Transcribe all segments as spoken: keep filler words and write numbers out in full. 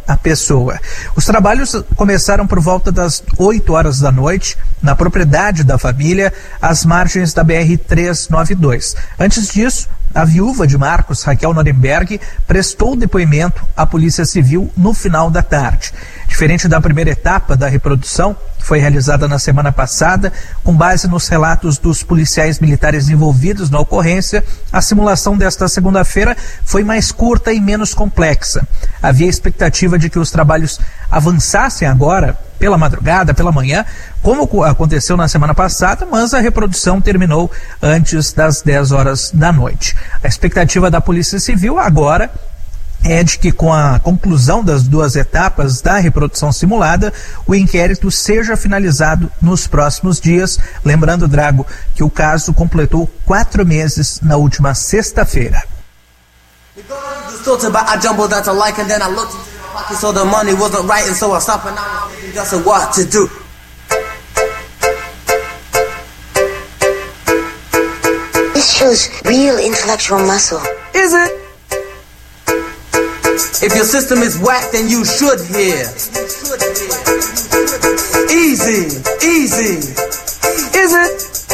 a pessoa. Os trabalhos começaram por volta das oito horas da noite, na propriedade da família, às margens da B R trezentos e noventa e dois. Antes disso, a viúva de Marcos, Raquel Norenberg, prestou depoimento à Polícia Civil no final da tarde. Diferente da primeira etapa da reprodução, que foi realizada na semana passada, com base nos relatos dos policiais militares envolvidos na ocorrência, a simulação desta segunda-feira foi mais curta e menos complexa. Havia expectativa de que os trabalhos avançassem agora, pela madrugada, pela manhã, como aconteceu na semana passada, mas a reprodução terminou antes das dez horas da noite. A expectativa da Polícia Civil agora é de que, com a conclusão das duas etapas da reprodução simulada, o inquérito seja finalizado nos próximos dias. Lembrando, Drago, que o caso completou quatro meses na última sexta-feira. This shows real intellectual muscle. Is it? If your system is whack, then you should hear. Easy, easy. Is it?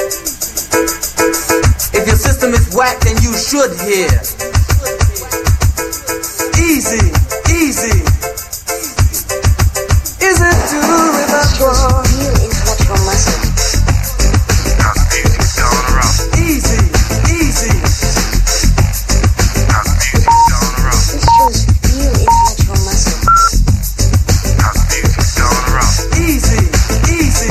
If your system is whack, then you should hear. Easy, easy. Is it to remember? Real intellectual muscle. Easy, easy. This shows real intellectual muscle. Easy, easy.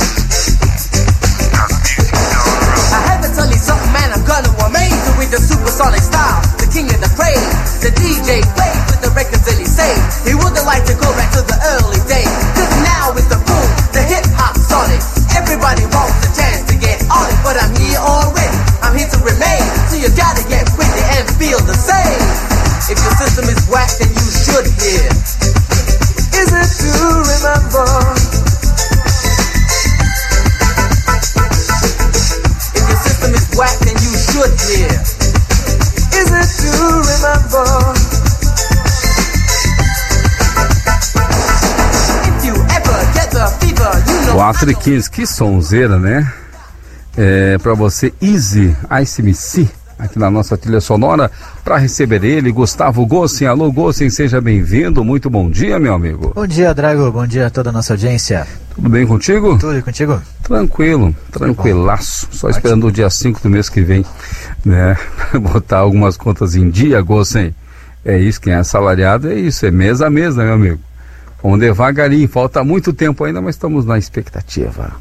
I had to tell you something, man, I'm gonna amaze you with the supersonic style. The king of the praise, the D J played with the records that he saved. He wouldn't like to go back to the early days, cause now it's the boom, the hip hop sonic. Everybody wants a chance to get on it, but I'm here already, I'm here to remain. So you gotta get with it and feel the same. If your system is whack, then you should hear. Is it to remember? If your system is whack, then you should hear. Is it to remember? If you ever get the fever, you know. quatro e quinze, que sonzeira, né? É, pra você, Easy, Ice M C, aqui na nossa trilha sonora, para receber ele, Gustavo Gossen. Alô, Gossen, seja bem-vindo, muito bom dia, meu amigo. Bom dia, Drago, bom dia a toda a nossa audiência. Tudo bem contigo? Tudo e contigo? Tranquilo, tranquilaço, só Ótimo. Esperando o dia cinco do mês que vem, né, botar algumas contas em dia, Gossen. É isso, quem é assalariado é isso, é mês a mês, né, meu amigo? Vamos devagarinho, falta muito tempo ainda, mas estamos na expectativa.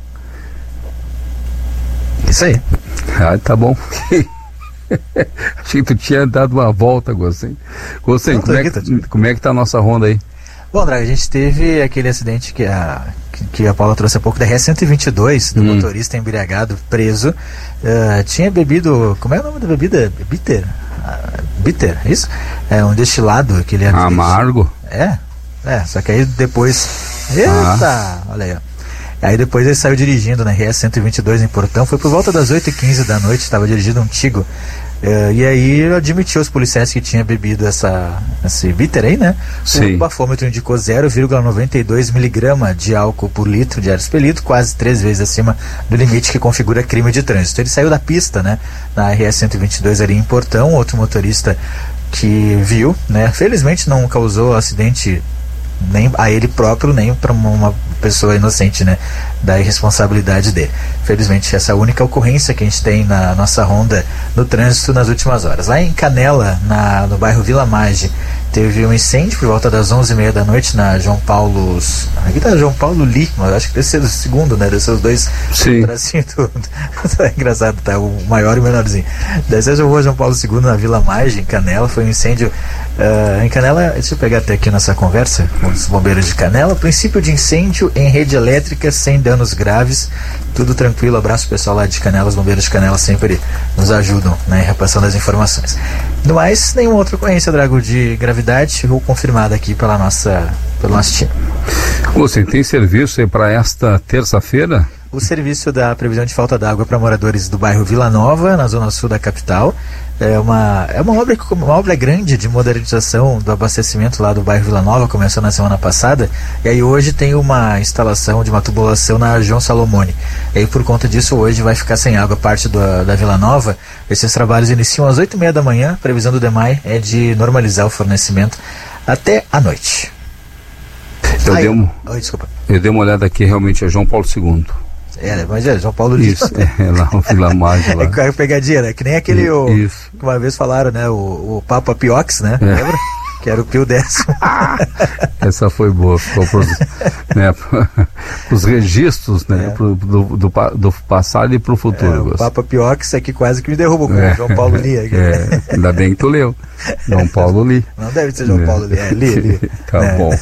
Isso aí. Ah, tá bom. Achei que tu tinha dado uma volta, Gossen. Gossen, como, é que, como é que tá a nossa ronda aí? Bom, Drago, a gente teve aquele acidente que a, que, que a Paula trouxe há pouco, da R S cento e vinte e dois, do hum. motorista embriagado, preso. Uh, tinha bebido, como é o nome da bebida? Bitter? Uh, bitter, é isso? É um destilado que ele é amargo. É, é, só que aí depois... Eita, ah. olha aí, ó. Aí depois ele saiu dirigindo na R S cento e vinte e dois em Portão, foi por volta das oito e quinze da noite, estava dirigindo um Tigo, uh, e aí admitiu aos policiais que tinha bebido essa, esse bitter aí, né? Sim. O bafômetro indicou zero vírgula noventa e dois miligramas de álcool por litro de ar expelido, quase três vezes acima do limite que configura crime de trânsito. Ele saiu da pista, né, na R S cento e vinte e dois ali em Portão, outro motorista que viu, né, felizmente não causou acidente nem a ele próprio, nem para uma pessoa inocente, né, da irresponsabilidade dele. Felizmente, essa é a única ocorrência que a gente tem na nossa ronda no trânsito nas últimas horas. Lá em Canela, na, no bairro Vila Maggi, teve um incêndio por volta das onze e meia da noite na João Paulo... Aqui tá João Paulo Li, mas acho que deve ser o segundo, né? Deve ser os dois bracinhos. É engraçado, tá? O maior e o menorzinho. Deve ser a rua João Paulo segundo na Vila Maggi, em Canela. Foi um incêndio uh, em Canela. Deixa eu pegar até aqui nessa conversa com os bombeiros de Canela. Princípio de incêndio em rede elétrica, sem danos graves. Tudo tranquilo. Abraço pessoal lá de Canela. Os bombeiros de Canela sempre nos ajudam, né, em repassando as informações. No mais, nenhuma outra ocorrência, Drago, de gravidade ou confirmada aqui pela nossa, pelo nosso time. Você tem serviço aí para esta terça-feira? o serviço da previsão de falta d'água para moradores do bairro Vila Nova, na zona sul da capital. É uma, é uma, obra, uma obra grande de modernização do abastecimento lá do bairro Vila Nova, começou na semana passada, e aí hoje tem uma instalação de uma tubulação na João Salomone. E aí por conta disso hoje vai ficar sem água parte do, da Vila Nova. Esses trabalhos iniciam às oito e meia da manhã, a previsão do DEMAI é de normalizar o fornecimento até a noite. Eu, Ai, dei um, oi, desculpa. eu dei uma olhada aqui, realmente é João Paulo segundo. É, mas é João Paulo Lima. Isso, é lá o Vila Mágica lá. É pegadinha, né? Que nem aquele I, o, isso. que uma vez falaram, né? O, o Papa Piox, né? É. Lembra? Que era o Pio décimo. Essa foi boa, ficou pros, né, pros registros, né? É. Pro, do, do, do passado e pro futuro. É, o Gosto. Papa Piox aqui quase que me derruba com É. o João Paulo Li. Aqui. É, ainda bem que tu leu. João Paulo Li. Não deve ser João É. Paulo Li, é Li, Li. Tá É. bom.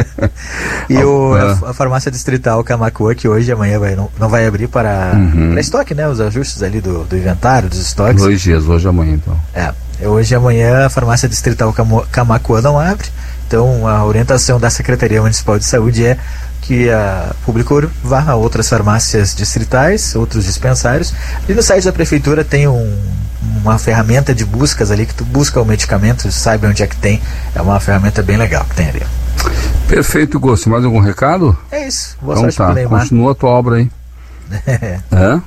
E o, Ah. a, a farmácia distrital Camacuã, que hoje e amanhã vai, não, não vai abrir para, Uhum. para estoque, né? Os ajustes ali do, do inventário, dos estoques. Dois dias, hoje e amanhã então. É, hoje e amanhã a farmácia distrital Camo- Camacuã não abre, então a orientação da Secretaria Municipal de Saúde é que a público vá a outras farmácias distritais, outros dispensários. E no site da prefeitura tem um, uma ferramenta de buscas ali, que tu busca o medicamento, sabe onde é que tem. É uma ferramenta bem legal que tem ali. Perfeito, Gosto. Mais algum recado? É isso. Boa Então sorte tá, pro Neymar. continua a tua obra aí. Hã?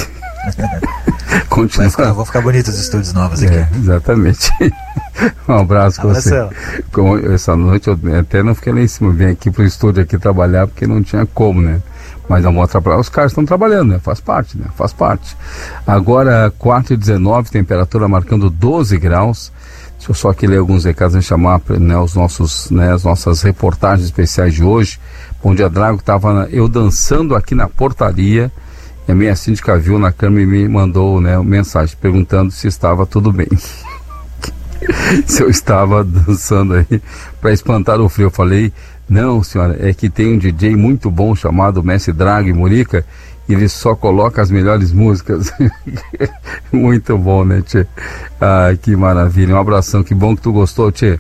Continua. Vai ficar, vão ficar bonitos os estúdios novos aqui. É, exatamente. Um abraço pra você. Abração. Com, essa noite eu até não fiquei lá em cima, vim aqui pro estúdio aqui trabalhar porque não tinha como, né? Mas não vou atrapalhar, os caras estão trabalhando, né? Faz parte, né? Faz parte. Agora, quatro e dezenove, temperatura marcando doze graus. Deixa eu só aqui ler alguns recados e chamar, né, os nossos, né, as nossas reportagens especiais de hoje. Bom dia, Drago. Estava eu dançando aqui na portaria e a minha síndica viu na câmera e me mandou, né, uma mensagem perguntando se estava tudo bem. Se eu estava dançando aí para espantar o frio. Eu falei, não, senhora, é que tem um D J muito bom chamado Mestre Drago e Murica, e ele só coloca as melhores músicas. Muito bom, né, tchê? Ah, que maravilha, um abração, que bom que tu gostou, tchê.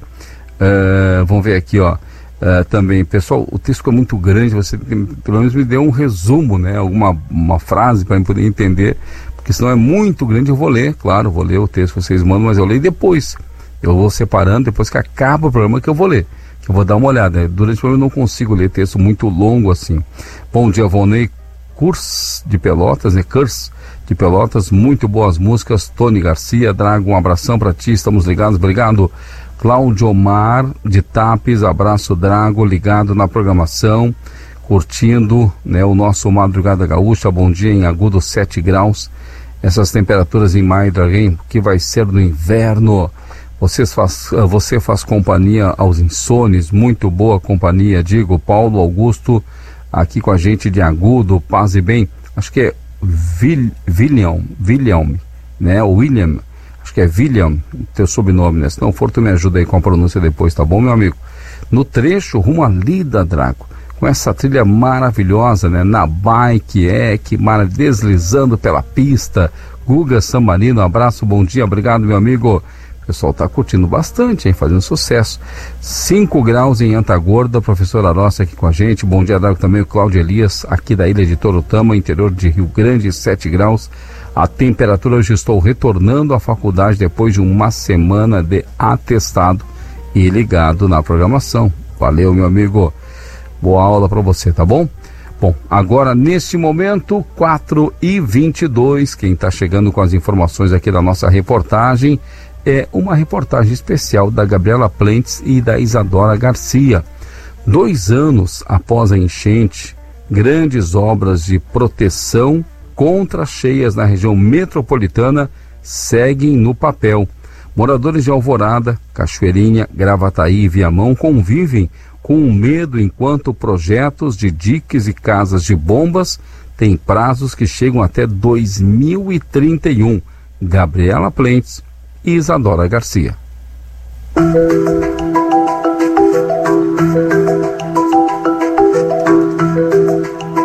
Uh, vamos ver aqui, ó. Uh, também, pessoal, o texto é muito grande, você tem, pelo menos me deu um resumo, né? Alguma uma frase para eu poder entender, porque senão é muito grande. Eu vou ler, claro, vou ler o texto que vocês mandam, mas eu leio depois. Eu vou separando, depois que acaba o programa que eu vou ler, que eu vou dar uma olhada. Durante o programa eu não consigo ler texto muito longo assim. Bom dia, Volney Curso de Pelotas, né? Curso de Pelotas, muito boas músicas. Tony Garcia, Drago, um abração para ti, estamos ligados, obrigado. Cláudio Omar de Tapes, abraço, Drago, ligado na programação, curtindo, né, o nosso Madrugada Gaúcha. Bom dia, em Agudo, sete graus. Essas temperaturas em maio, Draguinho, que vai ser no inverno. Você faz, você faz companhia aos insones, muito boa companhia, digo. Paulo Augusto, aqui com a gente de Agudo, paz e bem. Acho que é Vil, William, William, né? William, acho que é William, teu sobrenome, né? Se não for, tu me ajuda aí com a pronúncia depois, tá bom, meu amigo? No trecho rumo a Lida, Drago, com essa trilha maravilhosa, né? Na bike, é, que mara, deslizando pela pista. Guga Sambarino, um abraço, bom dia, obrigado, meu amigo. O pessoal está curtindo bastante, hein? Fazendo sucesso. cinco graus em Antagorda, professor Arossi aqui com a gente. Bom dia, Drago, também o Cláudio Elias, aqui da ilha de Torotama, interior de Rio Grande, sete graus. A temperatura, hoje estou retornando à faculdade depois de uma semana de atestado e ligado na programação. Valeu, meu amigo. Boa aula para você, tá bom? Bom, agora neste momento, quatro e vinte e dois, quem está chegando com as informações aqui da nossa reportagem é uma reportagem especial da Gabriela Plentes e da Isadora Garcia. Dois anos após a enchente, grandes obras de proteção contra cheias na região metropolitana seguem no papel. Moradores de Alvorada, Cachoeirinha, Gravataí e Viamão convivem com o medo enquanto projetos de diques e casas de bombas têm prazos que chegam até dois mil e trinta e um. Gabriela Plentes e Isadora Garcia.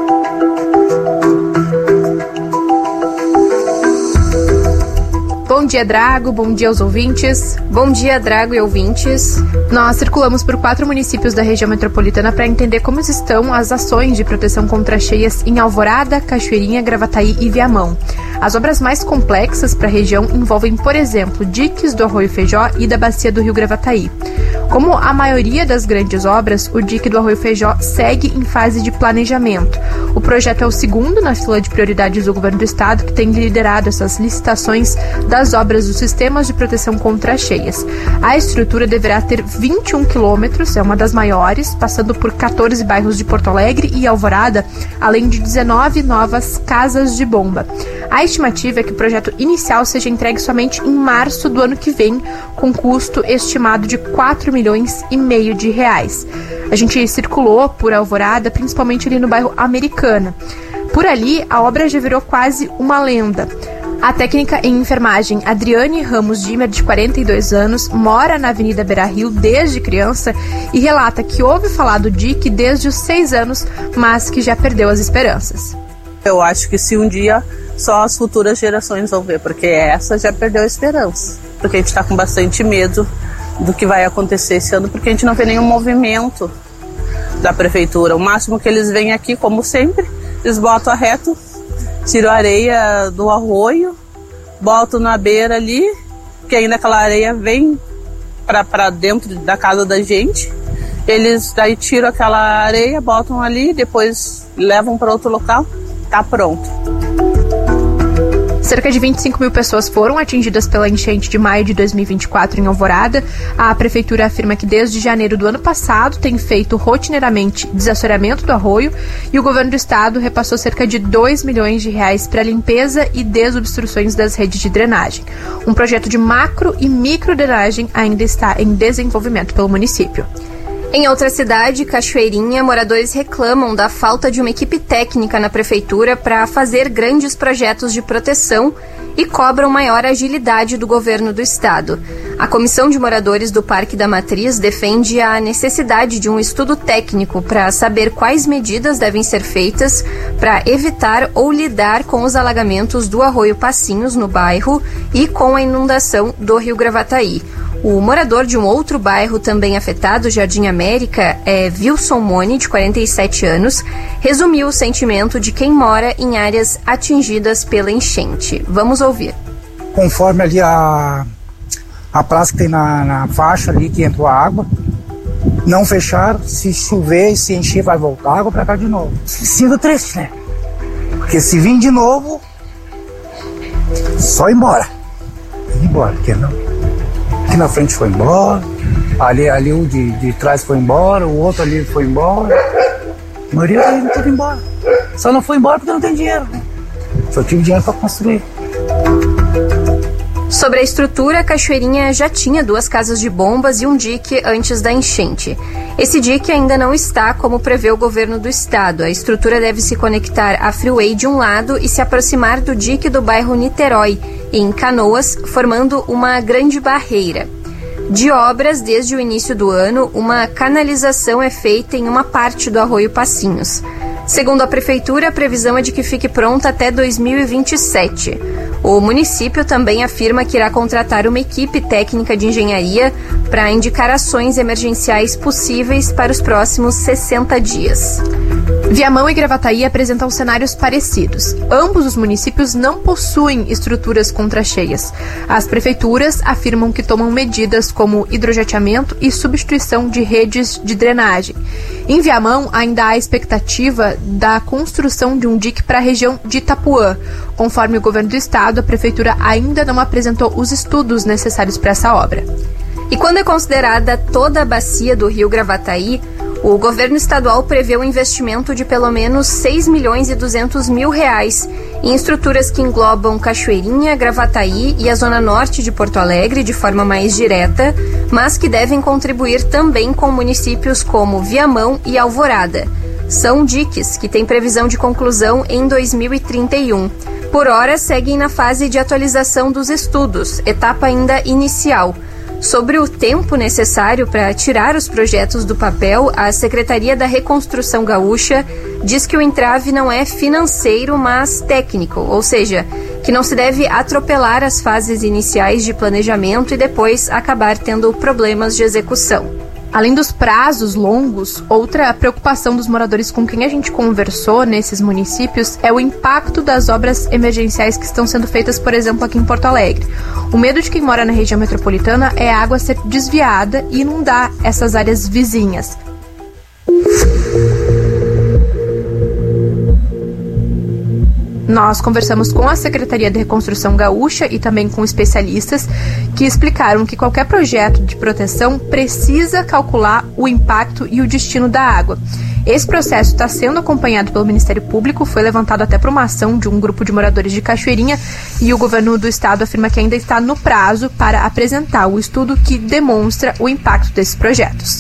Bom dia, Drago. Bom dia aos ouvintes. Bom dia, Drago e ouvintes. Nós circulamos por quatro municípios da região metropolitana para entender como estão as ações de proteção contra cheias em Alvorada, Cachoeirinha, Gravataí e Viamão. As obras mais complexas para a região envolvem, por exemplo, diques do Arroio Feijó e da bacia do Rio Gravataí. Como a maioria das grandes obras, o dique do Arroio Feijó segue em fase de planejamento. O projeto é o segundo na fila de prioridades do governo do estado, que tem liderado essas licitações das obras dos sistemas de proteção contra cheias. A estrutura deverá ter vinte e um quilômetros, é uma das maiores, passando por quatorze bairros de Porto Alegre e Alvorada, além de dezenove novas casas de bomba. A estimativa é que o projeto inicial seja entregue somente em março do ano que vem, com custo estimado de quatro milhões e meio de reais. A gente circulou por Alvorada, principalmente ali no bairro Americana. Por ali, a obra já virou quase uma lenda. A técnica em enfermagem Adriane Ramos Dimer, de quarenta e dois anos, mora na Avenida Beira-Rio desde criança e relata que ouve falar do dique desde os seis anos, mas que já perdeu as esperanças. Eu acho que se um dia só as futuras gerações vão ver, porque essa já perdeu a esperança. Porque a gente está com bastante medo do que vai acontecer esse ano, porque a gente não vê nenhum movimento da prefeitura. O máximo que eles vêm aqui, como sempre, eles botam a reto, tiram a areia do arroio, botam na beira ali, que ainda aquela areia vem para dentro da casa da gente. Eles daí tiram aquela areia, botam ali, depois levam para outro local, tá pronto. Cerca de vinte e cinco mil pessoas foram atingidas pela enchente de maio de dois mil e vinte e quatro em Alvorada. A prefeitura afirma que desde janeiro do ano passado tem feito rotineiramente desassoreamento do arroio e o governo do estado repassou cerca de dois milhões de reais para limpeza e desobstruções das redes de drenagem. Um projeto de macro e micro drenagem ainda está em desenvolvimento pelo município. Em outra cidade, Cachoeirinha, moradores reclamam da falta de uma equipe técnica na prefeitura para fazer grandes projetos de proteção e cobram maior agilidade do governo do estado. A Comissão de Moradores do Parque da Matriz defende a necessidade de um estudo técnico para saber quais medidas devem ser feitas para evitar ou lidar com os alagamentos do Arroio Passinhos no bairro e com a inundação do Rio Gravataí. O morador de um outro bairro também afetado, Jardim América, é Wilson Mone, de quarenta e sete anos, resumiu o sentimento de quem mora em áreas atingidas pela enchente. Vamos ouvir. Conforme ali a, a praça que tem na, na faixa ali que entrou a água, não fecharam, se chover e se encher vai voltar água para cá de novo. Sinto triste, né? Porque se vir de novo, só ir embora. Ir embora, porque não... Aqui na frente foi embora, ali, ali o de, de trás foi embora, o outro ali foi embora. A maioria tá indo tudo embora. Só não foi embora porque não tem dinheiro, né? Só tive dinheiro para construir. Sobre a estrutura, a Cachoeirinha já tinha duas casas de bombas e um dique antes da enchente. Esse dique ainda não está como prevê o governo do estado. A estrutura deve se conectar à Freeway de um lado e se aproximar do dique do bairro Niterói, em Canoas, formando uma grande barreira. De obras, desde o início do ano, uma canalização é feita em uma parte do Arroio Passinhos. Segundo a prefeitura, a previsão é de que fique pronta até dois mil e vinte e sete. O município também afirma que irá contratar uma equipe técnica de engenharia para indicar ações emergenciais possíveis para os próximos sessenta dias. Viamão e Gravataí apresentam cenários parecidos. Ambos os municípios não possuem estruturas contra cheias. As prefeituras afirmam que tomam medidas como hidrojateamento e substituição de redes de drenagem. Em Viamão, ainda há expectativa da construção de um dique para a região de Itapuã. Conforme o governo do estado, a prefeitura ainda não apresentou os estudos necessários para essa obra. E quando é considerada toda a bacia do Rio Gravataí, o governo estadual prevê um investimento de pelo menos seis milhões e duzentos mil reais em estruturas que englobam Cachoeirinha, Gravataí e a zona norte de Porto Alegre de forma mais direta, mas que devem contribuir também com municípios como Viamão e Alvorada. São diques que têm previsão de conclusão em dois mil e trinta e um. Por hora, seguem na fase de atualização dos estudos, etapa ainda inicial. Sobre o tempo necessário para tirar os projetos do papel, a Secretaria da Reconstrução Gaúcha diz que o entrave não é financeiro, mas técnico, ou seja, que não se deve atropelar as fases iniciais de planejamento e depois acabar tendo problemas de execução. Além dos prazos longos, outra preocupação dos moradores com quem a gente conversou nesses municípios é o impacto das obras emergenciais que estão sendo feitas, por exemplo, aqui em Porto Alegre. O medo de quem mora na região metropolitana é a água ser desviada e inundar essas áreas vizinhas. Nós conversamos com a Secretaria de Reconstrução Gaúcha e também com especialistas que explicaram que qualquer projeto de proteção precisa calcular o impacto e o destino da água. Esse processo está sendo acompanhado pelo Ministério Público, foi levantado até por uma ação de um grupo de moradores de Cachoeirinha e o governo do estado afirma que ainda está no prazo para apresentar o estudo que demonstra o impacto desses projetos.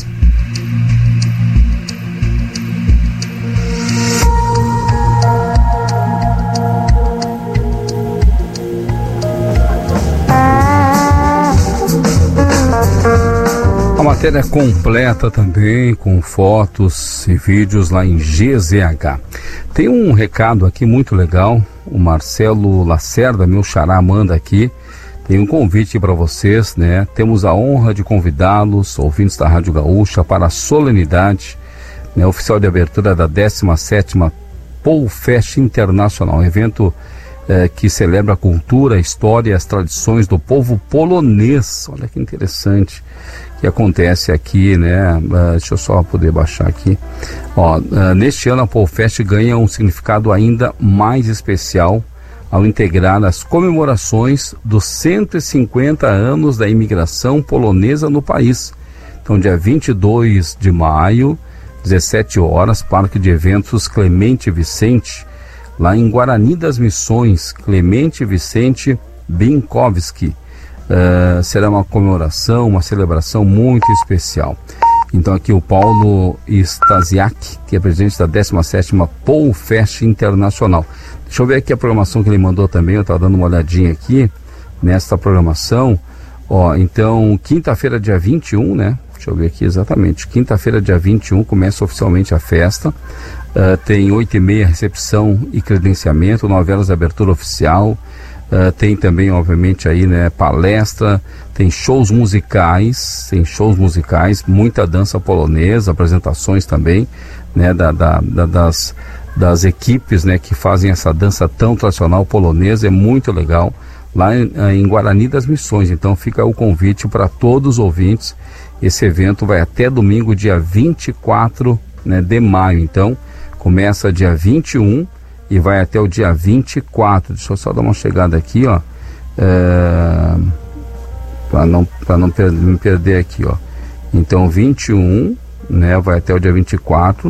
A matéria completa também, com fotos e vídeos lá em G Z H. Tem um recado aqui muito legal, o Marcelo Lacerda, meu xará, manda aqui. Tem um convite para vocês, né? Temos a honra de convidá-los, ouvintes da Rádio Gaúcha, para a solenidade, né, oficial de abertura da décima sétima Polfest Internacional, evento eh, que celebra a cultura, a história e as tradições do povo polonês. Olha que interessante que acontece aqui, né? Uh, deixa eu só poder baixar aqui. Ó, uh, neste ano a Polfest ganha um significado ainda mais especial ao integrar as comemorações dos cento e cinquenta anos da imigração polonesa no país. Então, dia vinte e dois de maio, dezessete horas, Parque de Eventos Clemente Vicente, lá em Guarani das Missões, Clemente Vicente Binkowski. Uh, será uma comemoração, uma celebração muito especial. Então aqui o Paulo Stasiak, que é presidente da décima sétima Polfest Internacional. Deixa eu ver aqui a programação que ele mandou também, eu estava dando uma olhadinha aqui nesta programação. Ó, então, quinta-feira, dia vinte e um, né? Deixa eu ver aqui exatamente. Quinta-feira, dia vinte e um, começa oficialmente a festa. Uh, tem oito e meia recepção e credenciamento, nove horas de abertura oficial. Uh, tem também, obviamente, aí, né, palestra, tem shows musicais, tem shows musicais, muita dança polonesa, apresentações também, né, da, da, da, das, das equipes, né, que fazem essa dança tão tradicional polonesa. É muito legal, lá em, em Guarani das Missões. Então fica o convite para todos os ouvintes. Esse evento vai até domingo, dia vinte e quatro, né, de maio. Então começa dia vinte e um e vai até o dia vinte e quatro. Deixa eu só dar uma chegada aqui, ó, é, para não, para não per- me perder aqui, ó. Então vinte e um, né, vai até o dia vinte e quatro.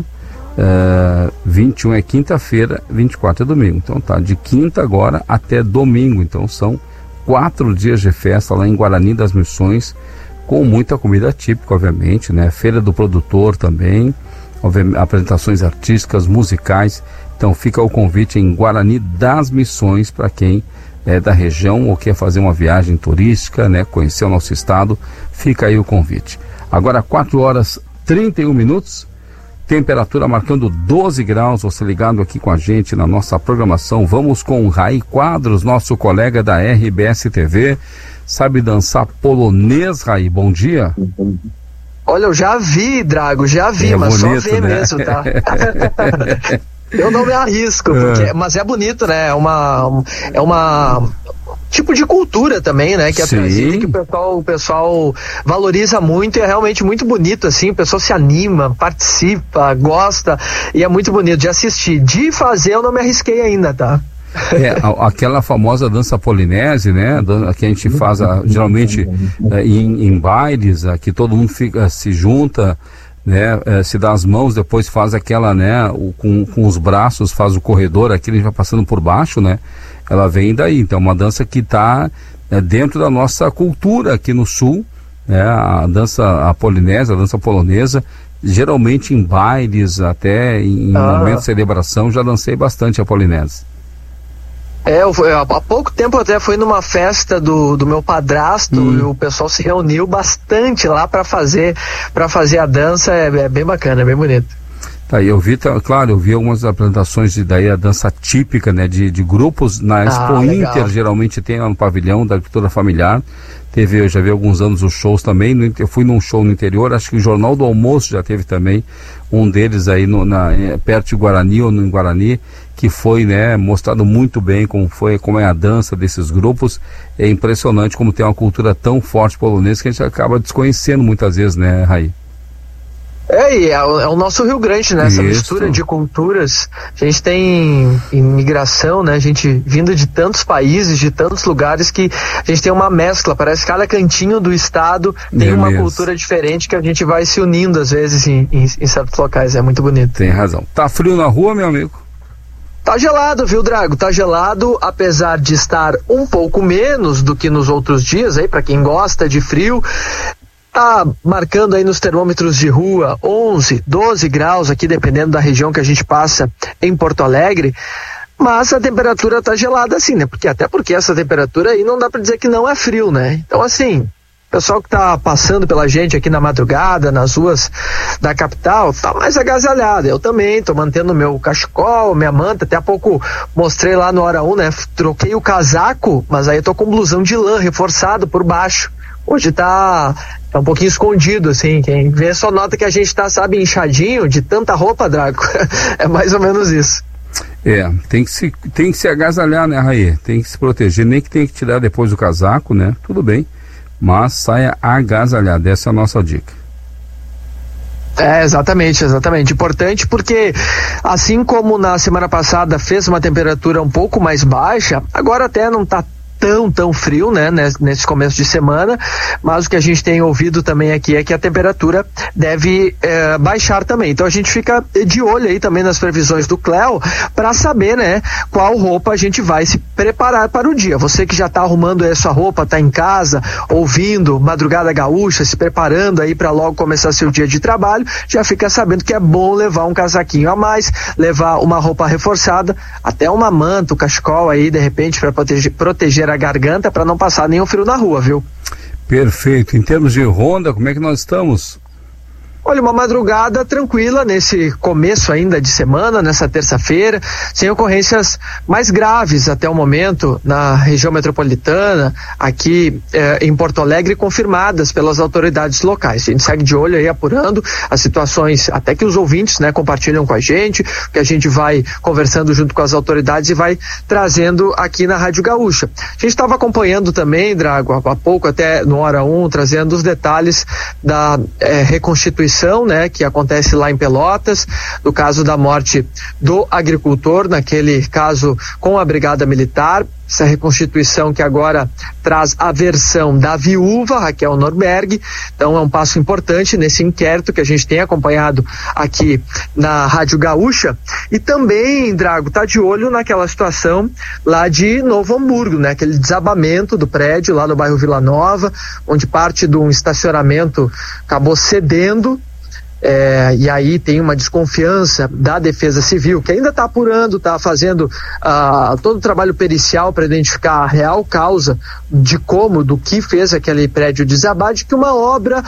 É, vinte e um é quinta-feira, vinte e quatro é domingo. Então tá, de quinta agora até domingo. Então são quatro dias de festa lá em Guarani das Missões, com muita comida típica, obviamente, né? Feira do produtor também, obviamente, apresentações artísticas, musicais. Então fica o convite em Guarani das Missões para quem é da região ou quer fazer uma viagem turística, né, conhecer o nosso estado. Fica aí o convite. Agora quatro horas e trinta e um minutos, temperatura marcando doze graus. Você ligado aqui com a gente na nossa programação. Vamos com o Raí Quadros, nosso colega da R B S T V. Sabe dançar polonês, Raí? Bom dia. Olha, eu já vi, Drago, já vi, é mas bonito, só ver, né? Mesmo, tá? Eu não me arrisco, porque, é. mas é bonito, né? É uma, é uma tipo de cultura também, né? Que é trazida, que o pessoal, o pessoal valoriza muito e é realmente muito bonito, assim. O pessoal se anima, participa, gosta e é muito bonito de assistir. De fazer eu não me arrisquei ainda, tá? É, aquela famosa dança polinese, né? Que a gente faz a, geralmente é, em, em bailes, a, que todo mundo fica, se junta, né, é, se dá as mãos, depois faz aquela, né, o, com, com os braços, faz o corredor, aquele vai passando por baixo, né, ela vem daí. Então, uma dança que está é, dentro da nossa cultura aqui no sul, né, a dança a polinésia, a dança polonesa, geralmente em bailes, até em ah. momentos de celebração, já dancei bastante a polinésia. É, eu, eu, há pouco tempo eu até fui numa festa do, do meu padrasto hum. e o pessoal se reuniu bastante lá para fazer para fazer a dança. É, é bem bacana, é bem bonito. Tá, eu vi, tá, claro, eu vi algumas apresentações de daí a dança típica, né, de, de grupos na Expo ah, Inter, geralmente tem lá no pavilhão da agricultura familiar. Teve, eu já vi há alguns anos os shows também, no, eu fui num show no interior, acho que o Jornal do Almoço já teve também, um deles aí no, na, perto de Guarani ou no Guarani, que foi, né, mostrado muito bem como foi, como é a dança desses grupos. É impressionante como tem uma cultura tão forte polonesa que a gente acaba desconhecendo muitas vezes, né, Raí? É, e é o, é o nosso Rio Grande, né? Essa Isso. mistura de culturas. A gente tem imigração, né? A gente vindo de tantos países, de tantos lugares, que a gente tem uma mescla. Parece que cada cantinho do estado tem é uma mesmo. cultura diferente que a gente vai se unindo, às vezes, em, em, em certos locais. É muito bonito. Tem razão. Tá frio na rua, meu amigo? Tá gelado, viu, Drago? Tá gelado, apesar de estar um pouco menos do que nos outros dias, aí, para quem gosta de frio. Tá marcando aí nos termômetros de rua onze, doze graus aqui, dependendo da região que a gente passa em Porto Alegre, mas a temperatura tá gelada assim, né? Porque até porque essa temperatura aí não dá para dizer que não é frio, né? Então assim, o pessoal que tá passando pela gente aqui na madrugada, nas ruas da capital, tá mais agasalhado. Eu também tô mantendo meu cachecol, minha manta, até há pouco mostrei lá no Hora um, né? Troquei o casaco, mas aí eu tô com um blusão de lã reforçado por baixo. Hoje tá, tá um pouquinho escondido, assim, quem vê só nota que a gente tá, sabe, inchadinho de tanta roupa, Draco. É mais ou menos isso. É, tem que se, tem que se agasalhar, né, Raí? Tem que se proteger, nem que tem que tirar depois o casaco, né? Tudo bem, mas saia agasalhada, essa é a nossa dica. É, exatamente, exatamente. Importante porque, assim como na semana passada fez uma temperatura um pouco mais baixa, agora até não tá tão, tão frio, né, nesse começo de semana, mas o que a gente tem ouvido também aqui é que a temperatura deve é, baixar também. Então a gente fica de olho aí também nas previsões do Cléo para saber, né, qual roupa a gente vai se preparar para o dia. Você que já está arrumando aí a sua roupa, tá em casa, ouvindo Madrugada Gaúcha, se preparando aí para logo começar seu dia de trabalho, já fica sabendo que é bom levar um casaquinho a mais, levar uma roupa reforçada, até uma manta, um cachecol aí, de repente, para proteger, proteger a garganta para não passar nenhum frio na rua, viu? Perfeito. Em termos de Honda, como é que nós estamos? Olha, uma madrugada tranquila nesse começo ainda de semana, nessa terça-feira, sem ocorrências mais graves até o momento na região metropolitana, aqui eh, em Porto Alegre, confirmadas pelas autoridades locais. A gente segue de olho aí apurando as situações, até que os ouvintes, né, compartilham com a gente, que a gente vai conversando junto com as autoridades e vai trazendo aqui na Rádio Gaúcha. A gente estava acompanhando também, Drago, há pouco até no Hora um, trazendo os detalhes da eh, reconstituição, né, que acontece lá em Pelotas, do caso da morte do agricultor, naquele caso com a Brigada Militar. Essa reconstituição que agora traz a versão da viúva, Raquel Norberg. Então é um passo importante nesse inquérito que a gente tem acompanhado aqui na Rádio Gaúcha. E também, Drago, tá de olho naquela situação lá de Novo Hamburgo, né? Aquele desabamento do prédio lá no bairro Vila Nova, onde parte de um estacionamento acabou cedendo. É, e aí tem uma desconfiança da Defesa Civil, que ainda está apurando, está fazendo uh, todo o trabalho pericial para identificar a real causa de como, do que fez aquele prédio desabar, de que uma obra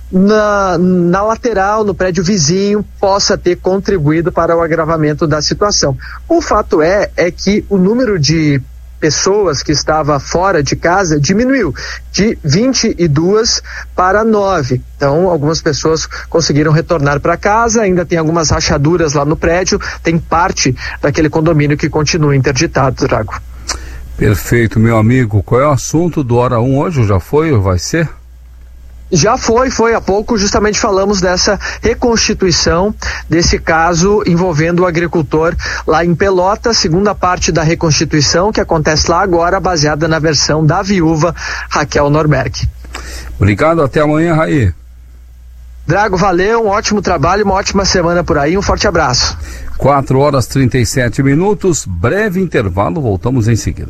na, na lateral, no prédio vizinho, possa ter contribuído para o agravamento da situação. O fato é, é que o número de pessoas que estava fora de casa diminuiu de vinte e duas para nove. Então, algumas pessoas conseguiram retornar para casa, ainda tem algumas rachaduras lá no prédio, tem parte daquele condomínio que continua interditado, Drago. Perfeito, meu amigo. Qual é o assunto do Hora um hoje? Já foi ou vai ser? Já foi, foi há pouco, justamente falamos dessa reconstituição, desse caso envolvendo o agricultor lá em Pelotas, segunda parte da reconstituição que acontece lá agora, baseada na versão da viúva Raquel Norberg. Obrigado, até amanhã, Raí. Drago, valeu, um ótimo trabalho, uma ótima semana por aí, um forte abraço. quatro horas e trinta e sete minutos, breve intervalo, voltamos em seguida.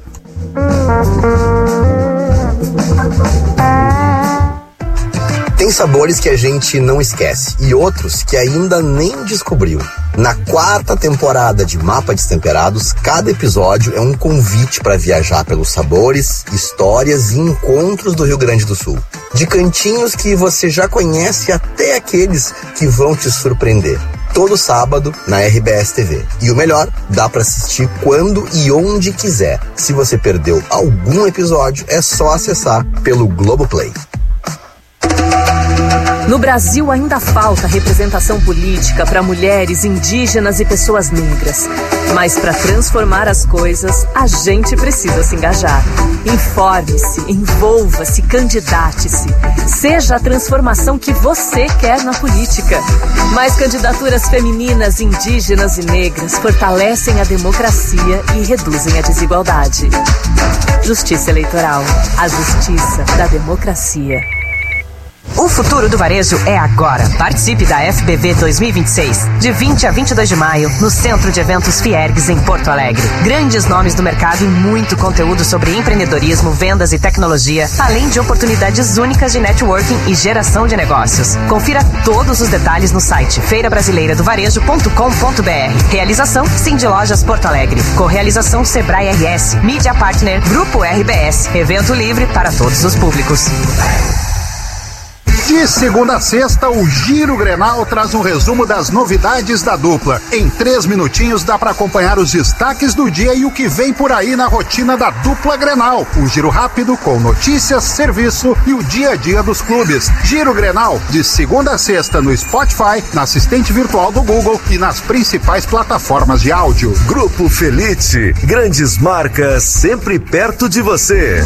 Tem sabores que a gente não esquece e outros que ainda nem descobriu. Na quarta temporada de Mapa Destemperados, cada episódio é um convite para viajar pelos sabores, histórias e encontros do Rio Grande do Sul. De cantinhos que você já conhece até aqueles que vão te surpreender. todo sábado na R B S T V. E o melhor, dá para assistir quando e onde quiser. Se você perdeu algum episódio, é só acessar pelo Globoplay. No Brasil ainda falta representação política para mulheres, indígenas e pessoas negras. Mas para transformar as coisas, a gente precisa se engajar. Informe-se, envolva-se, candidate-se. Seja a transformação que você quer na política. Mais candidaturas femininas, indígenas e negras fortalecem a democracia e reduzem a desigualdade. Justiça Eleitoral. A justiça da democracia. O futuro do varejo é agora. Participe da F B V dois mil e vinte e seis, de vinte a vinte e dois de maio, no Centro de Eventos Fiergues, em Porto Alegre. Grandes nomes do mercado e muito conteúdo sobre empreendedorismo, vendas e tecnologia, além de oportunidades únicas de networking e geração de negócios. Confira todos os detalhes no site feira brasileira do varejo ponto com ponto b r. Realização Cindy Lojas Porto Alegre. Correalização Sebrae R S. Mídia Partner Grupo R B S. Evento livre para todos os públicos. De segunda a sexta, o Giro Grenal traz um resumo das novidades da dupla. Em três minutinhos dá para acompanhar os destaques do dia e o que vem por aí na rotina da dupla Grenal. Um giro rápido com notícias, serviço e o dia a dia dos clubes. Giro Grenal, de segunda a sexta no Spotify, na assistente virtual do Google e nas principais plataformas de áudio. Grupo Felite, grandes marcas sempre perto de você.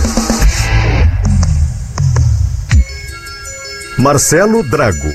Marcelo Drago.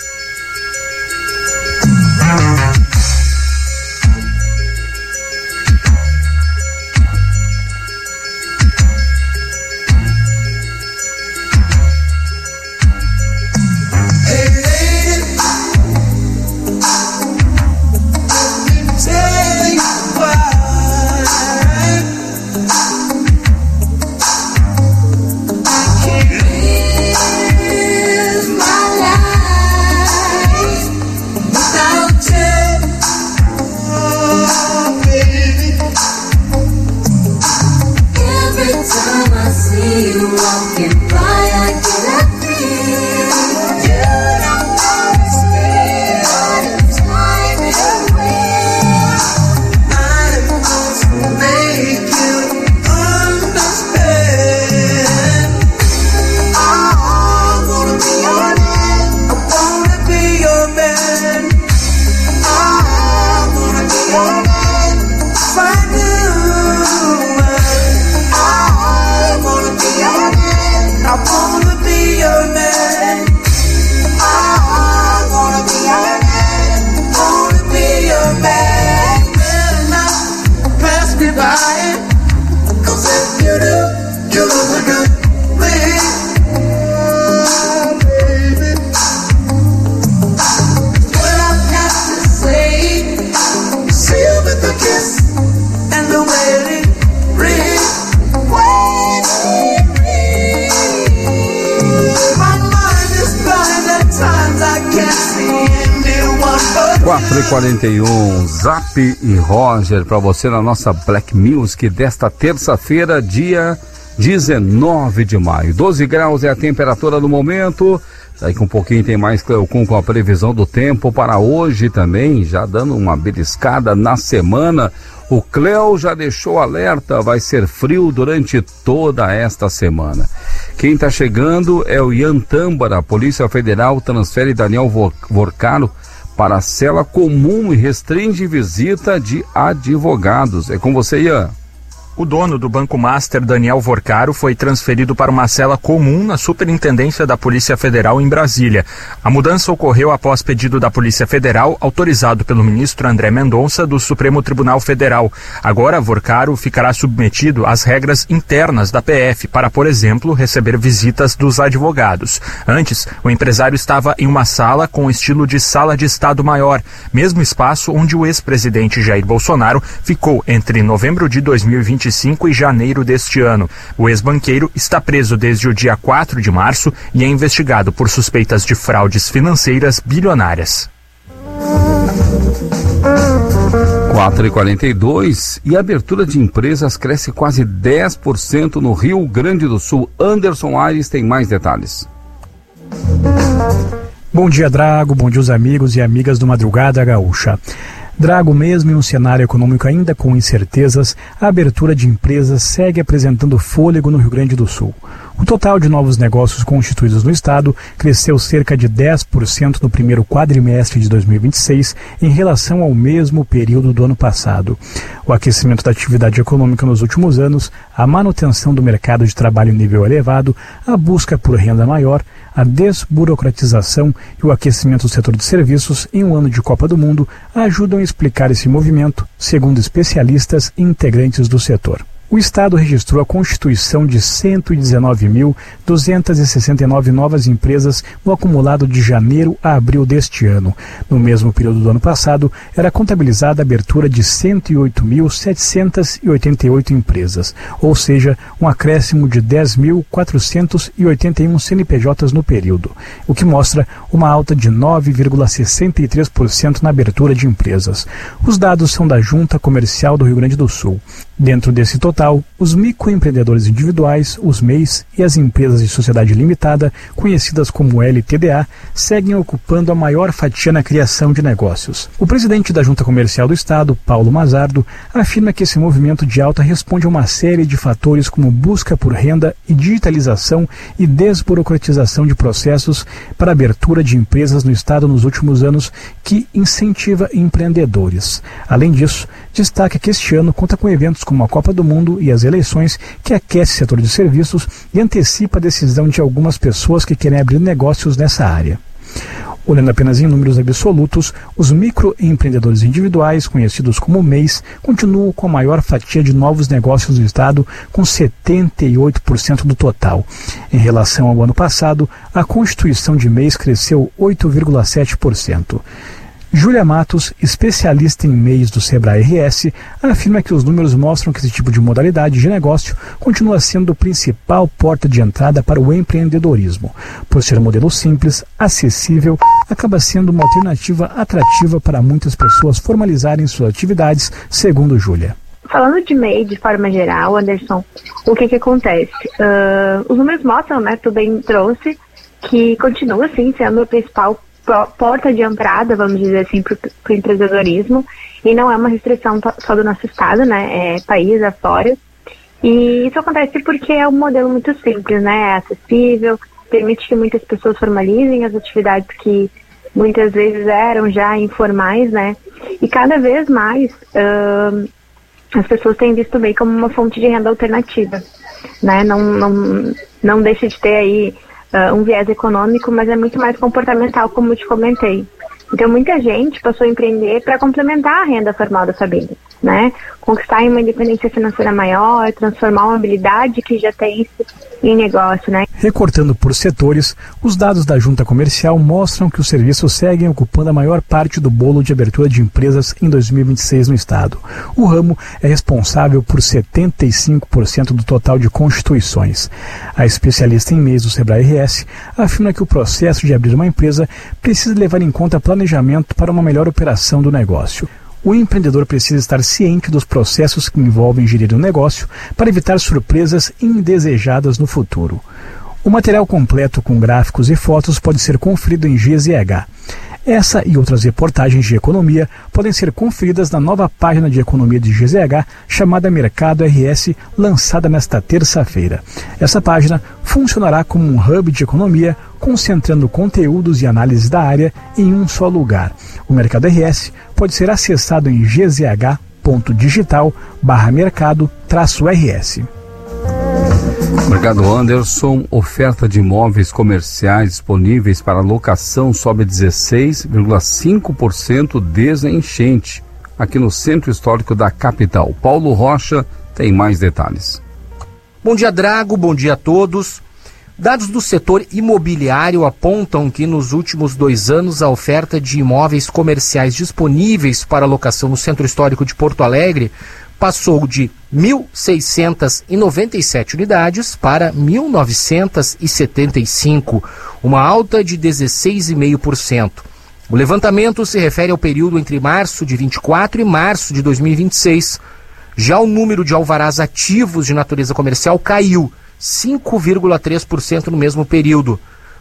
quatro e quarenta e um, Zap e Roger para você na nossa Black Music desta terça-feira, dia dezenove de maio. doze graus é a temperatura do momento. Daqui um pouquinho tem mais Cleocum com a previsão do tempo para hoje também, já dando uma beliscada na semana. O Cleo já deixou alerta, vai ser frio durante toda esta semana. Quem está chegando é o Ian Tâmbara. A Polícia Federal transfere Daniel Vorcaro para a cela comum e restringe visita de advogados. É com você, Ian. O dono do Banco Master, Daniel Vorcaro, foi transferido para uma cela comum na Superintendência da Polícia Federal em Brasília. A mudança ocorreu após pedido da Polícia Federal, autorizado pelo ministro André Mendonça, do Supremo Tribunal Federal. Agora, Vorcaro ficará submetido às regras internas da P F para, por exemplo, receber visitas dos advogados. Antes, o empresário estava em uma sala com estilo de sala de Estado Maior, mesmo espaço onde o ex-presidente Jair Bolsonaro ficou entre novembro de dois mil e vinte e cinco e janeiro deste ano. O ex-banqueiro está preso desde o dia quatro de março e é investigado por suspeitas de fraudes financeiras bilionárias. quatro e quarenta e dois, e a abertura de empresas cresce quase dez por cento no Rio Grande do Sul. Anderson Aires tem mais detalhes. Bom dia, Drago. Bom dia, os amigos e amigas do Madrugada Gaúcha. Drago, mesmo em um cenário econômico ainda com incertezas, a abertura de empresas segue apresentando fôlego no Rio Grande do Sul. O total de novos negócios constituídos no estado cresceu cerca de dez por cento no primeiro quadrimestre de dois mil e vinte e seis em relação ao mesmo período do ano passado. O aquecimento da atividade econômica nos últimos anos, a manutenção do mercado de trabalho em nível elevado, a busca por renda maior, a desburocratização e o aquecimento do setor de serviços em um ano de Copa do Mundo ajudam a explicar esse movimento, segundo especialistas e integrantes do setor. O Estado registrou a constituição de cento e dezenove mil duzentas e sessenta e nove novas empresas no acumulado de janeiro a abril deste ano. No mesmo período do ano passado, era contabilizada a abertura de cento e oito mil setecentas e oitenta e oito empresas, ou seja, um acréscimo de dez mil quatrocentos e oitenta e um C N P Js no período, o que mostra uma alta de nove vírgula sessenta e três por cento na abertura de empresas. Os dados são da Junta Comercial do Rio Grande do Sul. Dentro desse total, os microempreendedores individuais, os M E Is e as empresas de sociedade limitada, conhecidas como L T D A, seguem ocupando a maior fatia na criação de negócios. O presidente da Junta Comercial do Estado, Paulo Mazardo, afirma que esse movimento de alta responde a uma série de fatores como busca por renda e digitalização e desburocratização de processos para a abertura de empresas no Estado nos últimos anos, que incentiva empreendedores. Além disso, destaca que este ano conta com eventos como a Copa do Mundo e as eleições, que aquece o setor de serviços e antecipa a decisão de algumas pessoas que querem abrir negócios nessa área. Olhando apenas em números absolutos, os microempreendedores individuais, conhecidos como M E Is, continuam com a maior fatia de novos negócios do Estado, com setenta e oito por cento do total. Em relação ao ano passado, a constituição de M E Is cresceu oito vírgula sete por cento. Júlia Matos, especialista em M E Is do Sebrae R S, afirma que os números mostram que esse tipo de modalidade de negócio continua sendo a principal porta de entrada para o empreendedorismo. Por ser um modelo simples, acessível, acaba sendo uma alternativa atrativa para muitas pessoas formalizarem suas atividades, segundo Júlia. Falando de M E I de forma geral, Anderson, o que que acontece? Uh, os números mostram, né, tu bem trouxe, que continua, sim, sendo a principal porta de entrada, vamos dizer assim, para o empreendedorismo, e não é uma restrição só do nosso estado, né, é país afora. E isso acontece porque é um modelo muito simples, né, é acessível, permite que muitas pessoas formalizem as atividades que muitas vezes eram já informais, né, e cada vez mais uh, as pessoas têm visto bem como uma fonte de renda alternativa, né, não, não, não deixa de ter aí Uh, um viés econômico, mas é muito mais comportamental, como eu te comentei. Então, muita gente passou a empreender para complementar a renda formal da família, né? Conquistar uma independência financeira maior, transformar uma habilidade que já tem em negócio, né? Recortando por setores, os dados da Junta Comercial mostram que os serviços seguem ocupando a maior parte do bolo de abertura de empresas em dois mil e vinte e seis no estado. O ramo é responsável por setenta e cinco por cento do total de constituições. A especialista em M E Is do Sebrae R S afirma que o processo de abrir uma empresa precisa levar em conta planejamento para uma melhor operação do negócio. O empreendedor precisa estar ciente dos processos que envolvem gerir um negócio para evitar surpresas indesejadas no futuro. O material completo com gráficos e fotos pode ser conferido em G Z H. Essa e outras reportagens de economia podem ser conferidas na nova página de economia de G Z H, chamada Mercado R S, lançada nesta terça-feira. Essa página funcionará como um hub de economia, concentrando conteúdos e análises da área em um só lugar. O Mercado R S pode ser acessado em gzh.digital barra mercado traço RS. Obrigado, Anderson. Oferta de imóveis comerciais disponíveis para locação sobe dezesseis vírgula cinco por cento desde a enchente, aqui no centro histórico da capital. Paulo Rocha tem mais detalhes. Bom dia, Drago. Bom dia a todos. Dados do setor imobiliário apontam que nos últimos dois anos a oferta de imóveis comerciais disponíveis para locação no centro histórico de Porto Alegre passou de mil seiscentas e noventa e sete unidades para mil novecentas e setenta e cinco, uma alta de dezesseis vírgula cinco por cento. O levantamento se refere ao período entre março de vinte e quatro e março de dois mil e vinte e seis. Já o número de alvarás ativos de natureza comercial caiu cinco vírgula três por cento no mesmo período.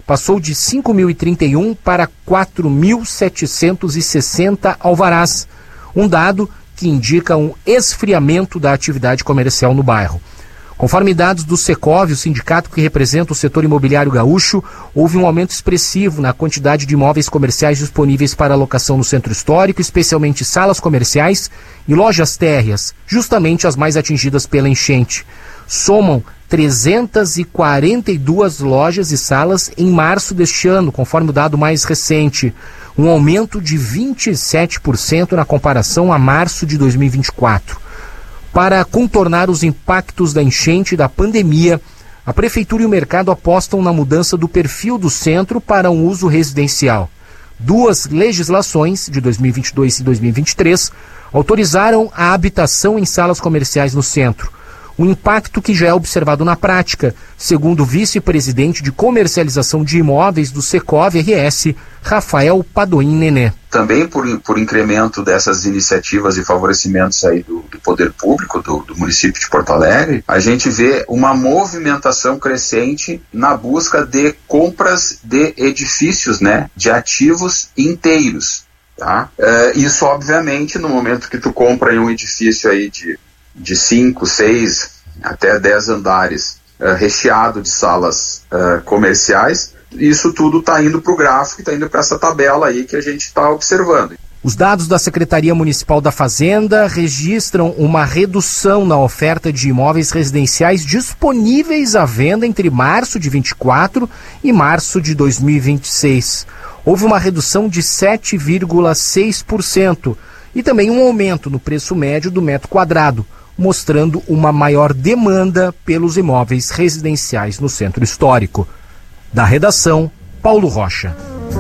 passou de cinco mil e trinta e um para quatro mil setecentos e sessenta alvarás, um dado que indica um esfriamento da atividade comercial no bairro. Conforme dados do Secov, o sindicato que representa o setor imobiliário gaúcho, houve um aumento expressivo na quantidade de imóveis comerciais disponíveis para alocação no centro histórico, especialmente salas comerciais e lojas térreas, justamente as mais atingidas pela enchente. Somam trezentas e quarenta e duas lojas e salas em março deste ano, conforme o dado mais recente, um aumento de vinte e sete por cento na comparação a março de dois mil e vinte e quatro. Para contornar os impactos da enchente e da pandemia, a Prefeitura e o mercado apostam na mudança do perfil do centro para um uso residencial. Duas legislações, de dois mil e vinte e dois e dois mil e vinte e três, autorizaram a habitação em salas comerciais no centro. Um impacto que já é observado na prática, segundo o vice-presidente de comercialização de imóveis do Secov R S, Rafael Padoim Nenê. Também por, por incremento dessas iniciativas e favorecimentos aí do, do poder público do, do município de Porto Alegre, a gente vê uma movimentação crescente na busca de compras de edifícios, né, de ativos inteiros. Tá? É, isso, obviamente, no momento que tu compra em um edifício aí de de cinco, seis, até dez andares, uh, recheado de salas uh, comerciais, isso tudo está indo para o gráfico, está indo para essa tabela aí que a gente está observando. Os dados da Secretaria Municipal da Fazenda registram uma redução na oferta de imóveis residenciais disponíveis à venda entre março de vinte e quatro e março de dois mil e vinte e seis. Houve uma redução de sete vírgula seis por cento e também um aumento no preço médio do metro quadrado, mostrando uma maior demanda pelos imóveis residenciais no centro histórico. Da redação, Paulo Rocha.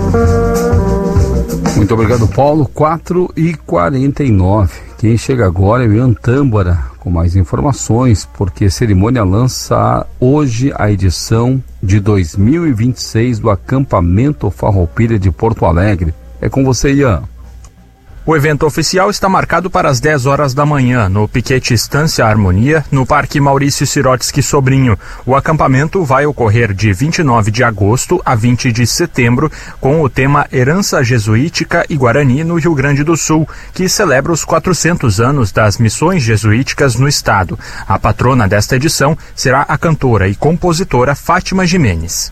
Muito obrigado, Paulo. quatro e quarenta e nove. Quem chega agora é o Ian Tâmbara com mais informações, porque a cerimônia lança hoje a edição de dois mil e vinte e seis do Acampamento Farroupilha de Porto Alegre. É com você, Ian. O evento oficial está marcado para as dez horas da manhã, no Piquete Estância Harmonia, no Parque Maurício Sirotsky Sobrinho. O acampamento vai ocorrer de vinte e nove de agosto a vinte de setembro, com o tema Herança Jesuítica e Guarani no Rio Grande do Sul, que celebra os quatrocentos anos das missões jesuíticas no estado. A patrona desta edição será a cantora e compositora Fátima Jimenez.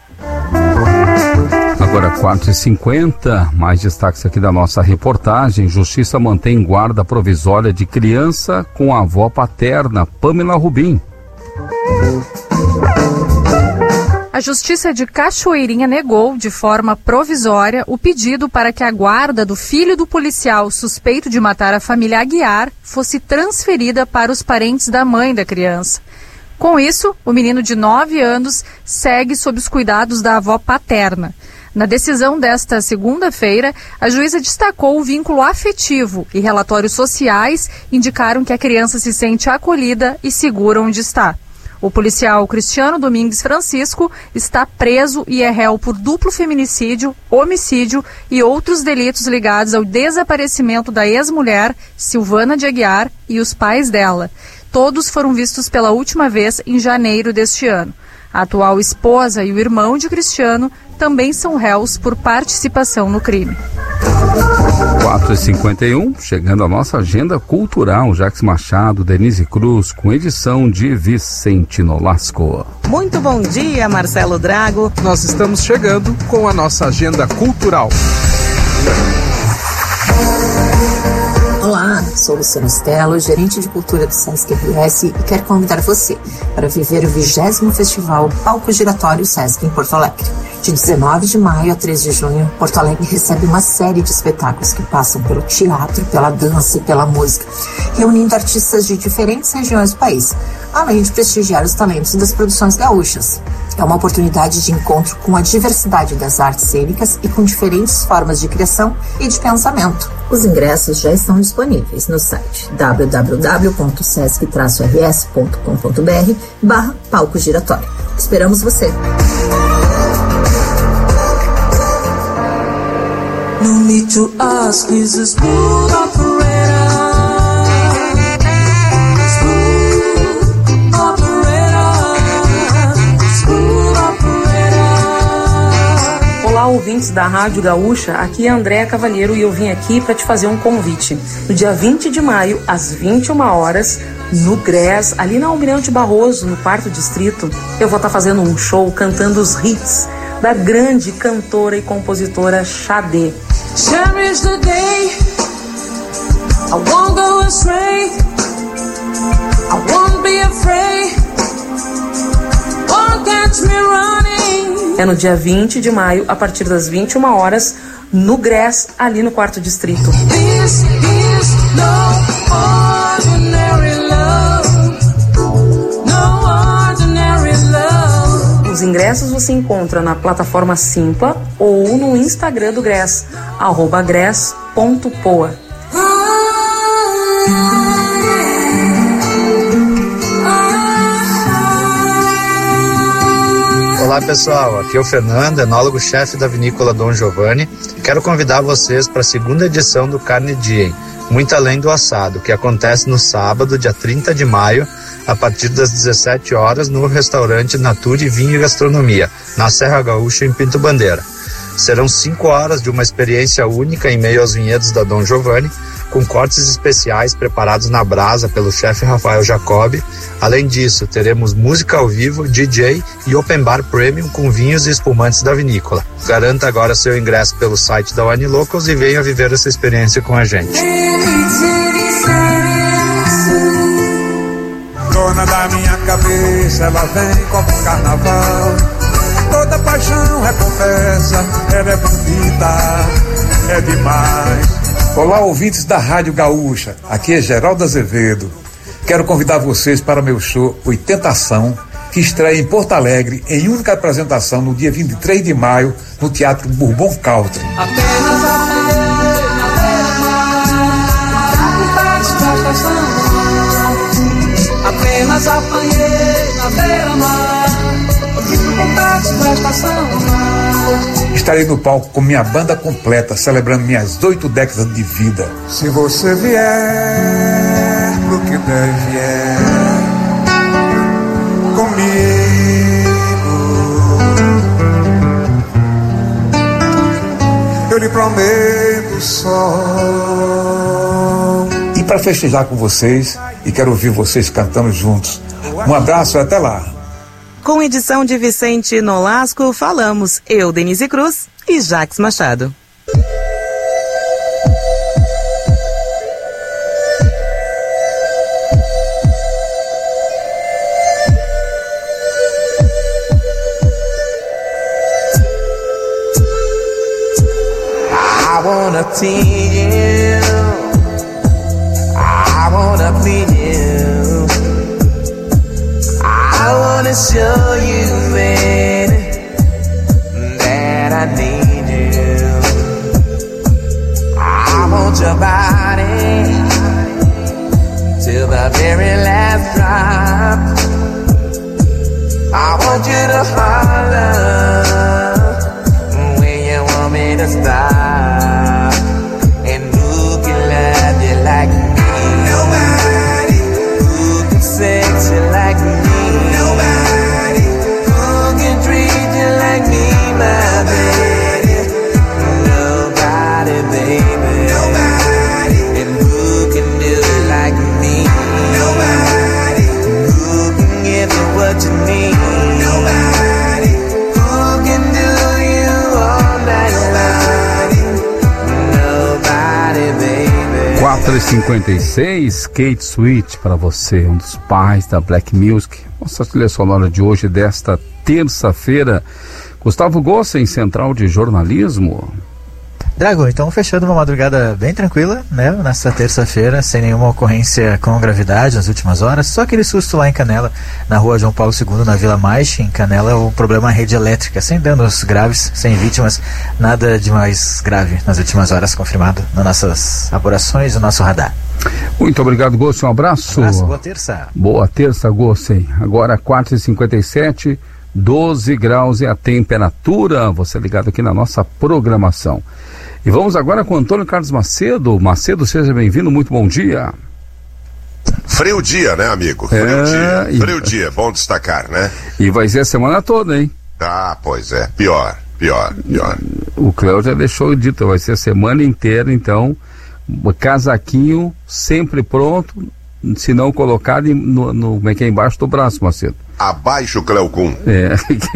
Agora quatro e cinquenta, mais destaques aqui da nossa reportagem. Justiça mantém guarda provisória de criança com a avó paterna, Pamela Rubim. A Justiça de Cachoeirinha negou, de forma provisória, o pedido para que a guarda do filho do policial suspeito de matar a família Aguiar fosse transferida para os parentes da mãe da criança. Com isso, o menino de nove anos segue sob os cuidados da avó paterna. Na decisão desta segunda-feira, a juíza destacou o vínculo afetivo e relatórios sociais indicaram que a criança se sente acolhida e segura onde está. O policial Cristiano Domingues Francisco está preso e é réu por duplo feminicídio, homicídio e outros delitos ligados ao desaparecimento da ex-mulher Silvana de Aguiar e os pais dela. Todos foram vistos pela última vez em janeiro deste ano. A atual esposa e o irmão de Cristiano também são réus por participação no crime. quatro e cinquenta e um, chegando a nossa agenda cultural. Jacques Machado, Denise Cruz, com edição de Vicente Nolasco. Muito bom dia, Marcelo Drago. Nós estamos chegando com a nossa agenda cultural. Olá, sou Luciana Stelo, gerente de cultura do Sesc R S e quero convidar você para viver o vigésimo Festival Palco Giratório Sesc em Porto Alegre. De dezenove de maio a três de junho, Porto Alegre recebe uma série de espetáculos que passam pelo teatro, pela dança e pela música, reunindo artistas de diferentes regiões do país, além de prestigiar os talentos das produções gaúchas. É uma oportunidade de encontro com a diversidade das artes cênicas e com diferentes formas de criação e de pensamento. Os ingressos já estão disponíveis no site w w w ponto sesc traço r s ponto com ponto b r barra palco giratório. Esperamos você! No need to ask, is a smooth operator. Smooth operator. Smooth operator. ouvintes da Rádio Gaúcha, aqui é Andréa Cavalheiro e eu vim aqui para te fazer um convite. No dia vinte de maio, às vinte e uma horas, no Gres, ali na Almirante Barroso, no quarto distrito, eu vou estar tá fazendo um show cantando os hits da grande cantora e compositora Xadê. Cherish the day, I won't go astray, I won't be afraid, won't catch me running. É no dia vinte de maio, a partir das vinte e uma horas, no Gres, ali no quarto distrito. This is no ordinary love, no ordinary love. Os ingressos você encontra na plataforma Simpla ou no Instagram do Gres, arroba gres ponto poa. Olá pessoal, aqui é o Fernando, enólogo-chefe da vinícola Dom Giovanni, e quero convidar vocês para a segunda edição do Carne Diem, Muito Além do Assado, que acontece no sábado, dia trinta de maio, a partir das dezessete horas, no restaurante Nature Vinho e Gastronomia, na Serra Gaúcha, em Pinto Bandeira. Serão cinco horas de uma experiência única em meio aos vinhedos da Dom Giovanni, com cortes especiais preparados na brasa pelo chefe Rafael Jacobi. Além disso, teremos música ao vivo, D J e open bar premium com vinhos e espumantes da vinícola. Garanta agora seu ingresso pelo site da Wine Locals e venha viver essa experiência com a gente. Dona da minha cabeça, ela vem como um carnaval. Toda paixão é confessa, ela é bonita, é demais. Olá, ouvintes da Rádio Gaúcha, aqui é Geraldo Azevedo. Quero convidar vocês para o meu show oitenta Ação, que estreia em Porto Alegre em única apresentação no dia vinte e três de maio, no Teatro Bourbon Country. Apenas apanhei na beira-mar, da estação. Apenas apanhei na beira-mar, da estação. Estarei no palco com minha banda completa, celebrando minhas oito décadas de vida. Se você vier pro que der vier comigo, eu lhe prometo sol. E para festejar com vocês, e quero ouvir vocês cantando juntos. Um abraço e até lá. Com edição de Vicente Nolasco, falamos eu, Denise Cruz e Jax Machado. I wanna please you, I wanna please you, I wanna show you, man, that I need you. I want your body till the very last drop. I want you to holler when you want me to stop. And who can love you like me? Nobody. Who can sex you like me? Nobody. Who can treat you like me, my baby? Nobody, baby. Nobody. And who can do it like me? Nobody. Who can give you what you need? Nobody. Who can do you all night long? Nobody, baby. quatro e cinquenta e seis, Kate Sweet para você, um dos pais da Black Music. Nossa trilha sonora de hoje, desta terça-feira. Gustavo Gossen, Central de Jornalismo. Drago, então fechando uma madrugada bem tranquila, né, nessa terça-feira, sem nenhuma ocorrência com gravidade nas últimas horas, só aquele susto lá em Canela, na rua João Paulo segundo, na Vila Maixe, em Canela, o problema é a rede elétrica, sem danos graves, sem vítimas, nada de mais grave nas últimas horas, confirmado nas nossas apurações do nosso radar. Muito obrigado, Gossen, um abraço. Um abraço, boa terça. Boa terça, Gossen. Agora quatro e cinquenta e sete, doze graus é a temperatura, você ligado aqui na nossa programação. E vamos agora com o Antônio Carlos Macedo. Macedo, seja bem-vindo, muito bom dia. Frio dia, né, amigo? Frio é, dia, e... frio dia, bom destacar, né? E vai ser a semana toda, hein? Ah, pois é, pior, pior, pior. O Cléo já deixou dito, vai ser a semana inteira, então, casaquinho sempre pronto, se não colocado no, no, como é que é, embaixo do braço, Macedo. Abaixo, Cleocum. É,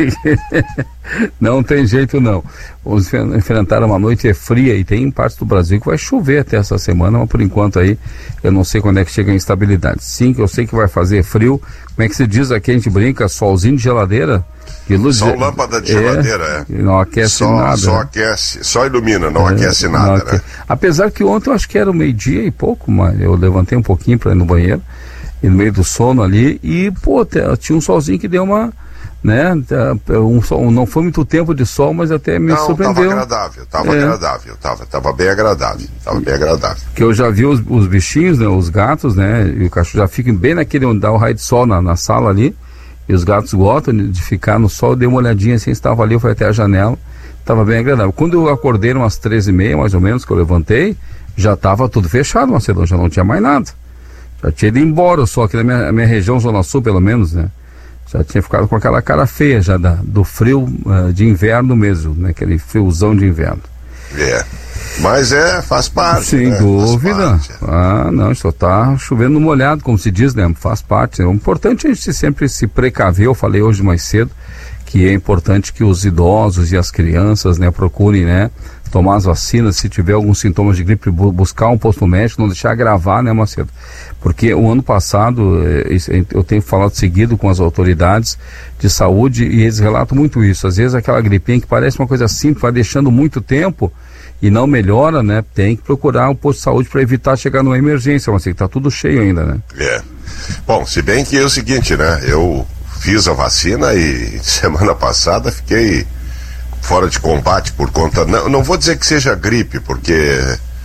não tem jeito não. Vamos enfrentar uma noite fria e tem partes do Brasil que vai chover até essa semana, mas por enquanto aí eu não sei quando é que chega a instabilidade. Sim, que eu sei que vai fazer frio. Como é que se diz aqui, a gente brinca, solzinho de geladeira? Que luz só de... lâmpada de geladeira, é. é. Não aquece só, nada. Só aquece, só ilumina, não é, aquece nada, não aque... né? Apesar que ontem eu acho que era o meio-dia e pouco, mas eu levantei um pouquinho para ir no banheiro, e no meio do sono ali, e pô, tinha um solzinho que deu uma, né, um sol, não foi muito tempo de sol, mas até me não, surpreendeu. Tava agradável, tava é. agradável, tava, tava bem agradável, tava bem agradável. Que eu já vi os, os bichinhos, né, os gatos, né, e o cachorro já ficam bem naquele onde dá o raio de sol na, na sala ali, e os gatos gostam de ficar no sol. Eu dei uma olhadinha assim, estava ali, eu fui até a janela, estava bem agradável. Quando eu acordei umas treze e meia, mais ou menos, que eu levantei, já estava tudo fechado, Macedão, já não tinha mais nada. Já tinha ido embora o sol aqui na minha, minha região, Zona Sul, pelo menos, né? Já tinha ficado com aquela cara feia já da, do frio uh, de inverno mesmo, né? Aquele friozão de inverno. É, mas é, faz parte, sem né? dúvida. Parte, é. Ah, não, só tá chovendo molhado, como se diz, né? Faz parte. É importante a gente sempre se precaver. Eu falei hoje mais cedo que é importante que os idosos e as crianças, né, procurem, né, tomar as vacinas. Se tiver alguns sintomas de gripe, bu- buscar um posto médico, não deixar agravar, né, Macedo? Porque o ano passado, eh, eu tenho falado seguido com as autoridades de saúde e eles relatam muito isso. Às vezes aquela gripinha que parece uma coisa simples, vai deixando muito tempo e não melhora, né? Tem que procurar um posto de saúde para evitar chegar numa emergência, mas assim, que tá tudo cheio ainda, né? É. Bom, se bem que é o seguinte, né? Eu fiz a vacina e semana passada fiquei fora de combate por conta... Não, não vou dizer que seja gripe, porque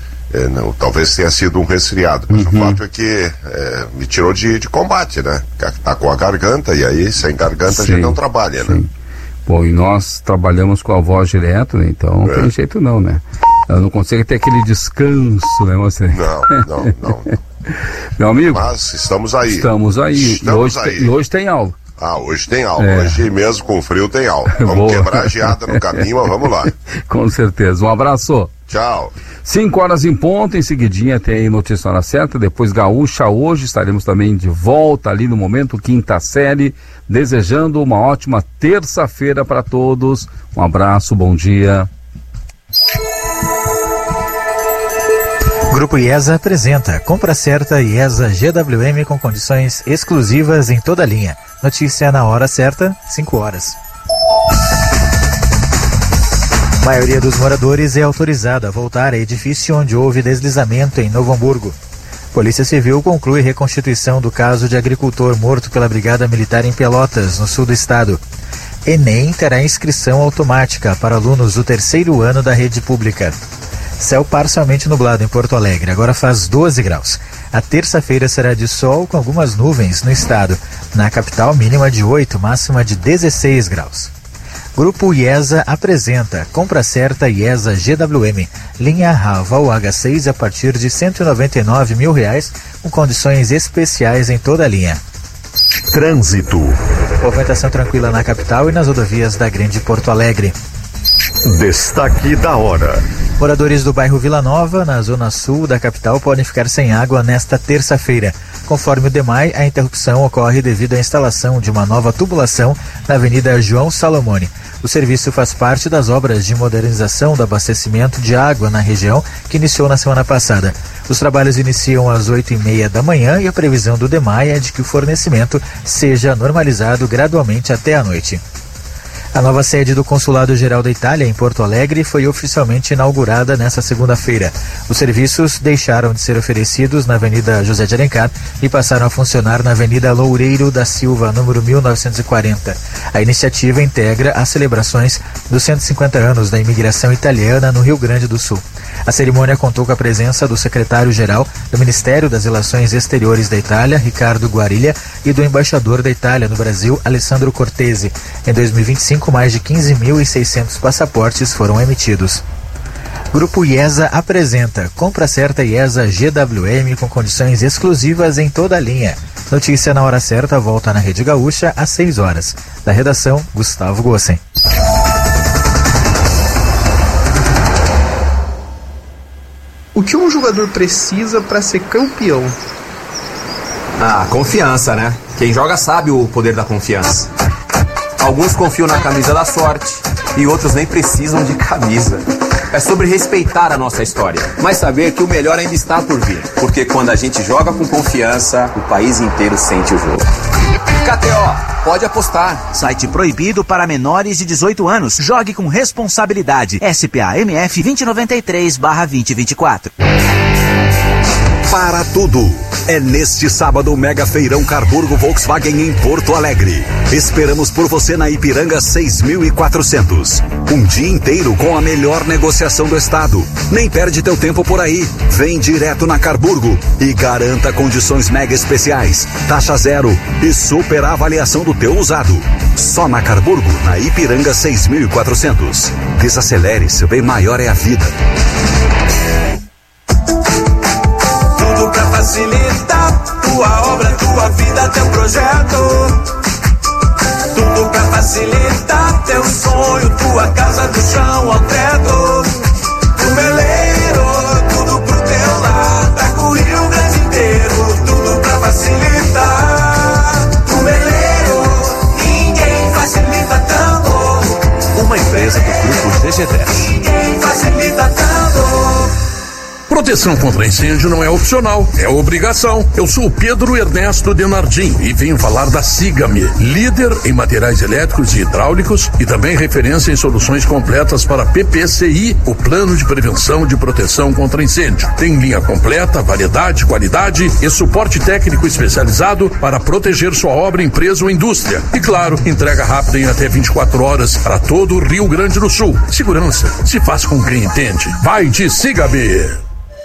é, não, talvez tenha sido um resfriado, mas uhum. o fato é que é, me tirou de, de combate, né? Tá com a garganta e aí sem garganta sim, a gente não trabalha, sim. né? Bom, e nós trabalhamos com a voz direto, né? Então não é. tem jeito não, né? Eu não consigo ter aquele descanso, né, você? Não, não, não, não. Meu amigo... Mas estamos aí. Estamos aí. Estamos e, hoje aí. Tem, e hoje tem aula. Ah, hoje tem aula. É. Hoje mesmo com frio tem aula. Vamos Boa. quebrar a geada no caminho, mas vamos lá. Com certeza. Um abraço. Tchau. Cinco horas em ponto, em seguidinha tem Notícia na Hora Certa, depois Gaúcha hoje, estaremos também de volta ali no momento, quinta série, desejando uma ótima terça-feira para todos. Um abraço, bom dia. Grupo IESA apresenta Compra Certa IESA G W M com condições exclusivas em toda a linha. Notícia na hora certa, cinco horas. A maioria dos moradores é autorizada a voltar a edifício onde houve deslizamento em Novo Hamburgo. Polícia Civil conclui reconstituição do caso de agricultor morto pela Brigada Militar em Pelotas, no sul do estado. Enem terá inscrição automática para alunos do terceiro ano da rede pública. Céu parcialmente nublado em Porto Alegre, agora faz doze graus. A terça-feira será de sol com algumas nuvens no estado. Na capital, mínima de oito, máxima de dezesseis graus. Grupo IESA apresenta Compra Certa IESA G W M, linha Raval H seis a partir de cento e noventa e nove mil reais, com condições especiais em toda a linha. Trânsito. Movimentação tranquila na capital e nas rodovias da Grande Porto Alegre. Destaque da hora. Moradores do bairro Vila Nova, na zona sul da capital, podem ficar sem água nesta terça-feira. Conforme o DEMAI, a interrupção ocorre devido à instalação de uma nova tubulação na Avenida João Salomone. O serviço faz parte das obras de modernização do abastecimento de água na região, que iniciou na semana passada. Os trabalhos iniciam às oito e meia da manhã e a previsão do DEMAI é de que o fornecimento seja normalizado gradualmente até a noite. A nova sede do Consulado Geral da Itália, em Porto Alegre, foi oficialmente inaugurada nesta segunda-feira. Os serviços deixaram de ser oferecidos na Avenida José de Alencar e passaram a funcionar na Avenida Loureiro da Silva, número mil novecentos e quarenta. A iniciativa integra as celebrações dos cento e cinquenta anos da imigração italiana no Rio Grande do Sul. A cerimônia contou com a presença do secretário-geral do Ministério das Relações Exteriores da Itália, Ricardo Guarilha, e do embaixador da Itália no Brasil, Alessandro Cortese. Em dois mil e vinte e cinco, mais de quinze mil e seiscentos passaportes foram emitidos. Grupo IESA apresenta Compra Certa IESA G W M com condições exclusivas em toda a linha. Notícia na hora certa volta na Rede Gaúcha às seis horas. Da redação, Gustavo Gossen. O que um jogador precisa para ser campeão? Ah, confiança, né? Quem joga sabe o poder da confiança. Alguns confiam na camisa da sorte e outros nem precisam de camisa. É sobre respeitar a nossa história, mas saber que o melhor ainda está por vir. Porque quando a gente joga com confiança, o país inteiro sente o jogo. K T O, pode apostar. Site proibido para menores de dezoito anos. Jogue com responsabilidade. S P A M F vinte noventa e três barra vinte vinte e quatro. Para tudo. É neste sábado o Mega Feirão Carburgo Volkswagen em Porto Alegre. Esperamos por você na Ipiranga seis mil e quatrocentos. Um dia inteiro com a melhor negociação do estado. Nem perde teu tempo por aí. Vem direto na Carburgo e garanta condições mega especiais, taxa zero e super avaliação do teu usado. Só na Carburgo, na Ipiranga seis mil e quatrocentos. Desacelere, seu bem maior é a vida. Tudo pra facilitar tua obra, tua vida, teu projeto. Tudo pra facilitar teu sonho, tua casa do chão ao teto. Tumeleiro, tudo pro teu lar, tá com o Rio Grande inteiro. Tudo pra facilitar. Tumeleiro, ninguém facilita tanto. Uma empresa do Grupo G G dez. Ninguém facilita tanto. Proteção contra incêndio não é opcional, é obrigação. Eu sou o Pedro Ernesto Denardim e venho falar da Siga-me, líder em materiais elétricos e hidráulicos e também referência em soluções completas para P P C I, o Plano de Prevenção de Proteção contra Incêndio. Tem linha completa, variedade, qualidade e suporte técnico especializado para proteger sua obra, empresa ou indústria. E claro, entrega rápida em até vinte e quatro horas para todo o Rio Grande do Sul. Segurança se faz com quem entende. Vai de Siga-me.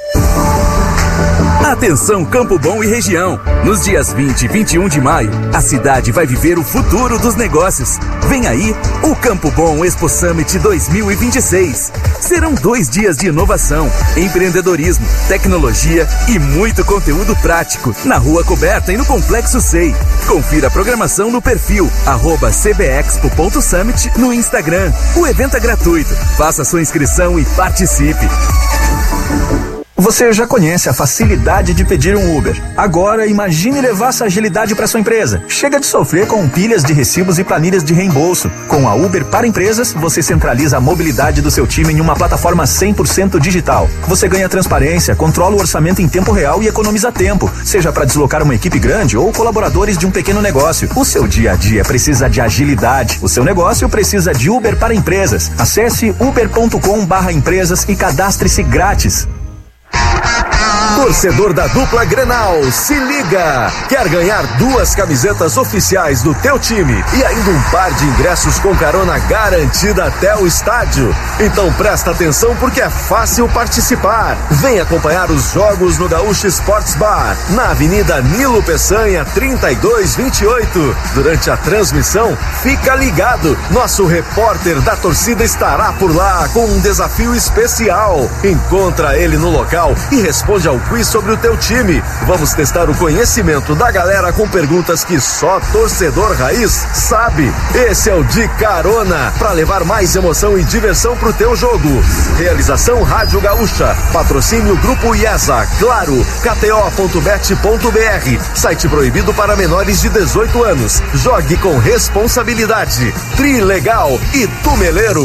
Atenção Campo Bom e região. Nos dias vinte e vinte e um de maio, a cidade vai viver o futuro dos negócios. Vem aí o Campo Bom Expo Summit dois mil e vinte e seis. Serão dois dias de inovação, empreendedorismo, tecnologia e muito conteúdo prático na Rua Coberta e no Complexo S E I. Confira a programação no perfil arroba c b expo ponto summit no Instagram. O evento é gratuito. Faça sua inscrição e participe. Você já conhece a facilidade de pedir um Uber. Agora, imagine levar essa agilidade para sua empresa. Chega de sofrer com pilhas de recibos e planilhas de reembolso. Com a Uber para Empresas, você centraliza a mobilidade do seu time em uma plataforma cem por cento digital. Você ganha transparência, controla o orçamento em tempo real e economiza tempo, seja para deslocar uma equipe grande ou colaboradores de um pequeno negócio. O seu dia a dia precisa de agilidade. O seu negócio precisa de Uber para Empresas. Acesse uber ponto com barra empresas e cadastre-se grátis. Torcedor da dupla Grenal, se liga! Quer ganhar duas camisetas oficiais do teu time e ainda um par de ingressos com carona garantida até o estádio? Então presta atenção porque é fácil participar. Vem acompanhar os jogos no Gaúcho Sports Bar, na Avenida Nilo Peçanha, trinta e dois vinte e oito. Durante a transmissão, fica ligado. Nosso repórter da torcida estará por lá com um desafio especial. Encontra ele no local e responde ao quiz sobre o teu time. Vamos testar o conhecimento da galera com perguntas que só torcedor raiz sabe. Esse é o De Carona, para levar mais emoção e diversão pro teu jogo. Realização Rádio Gaúcha, patrocínio Grupo IESA, claro, k t o ponto bet ponto b r, site proibido para menores de dezoito anos. Jogue com responsabilidade. Trilegal e Tumeleiro.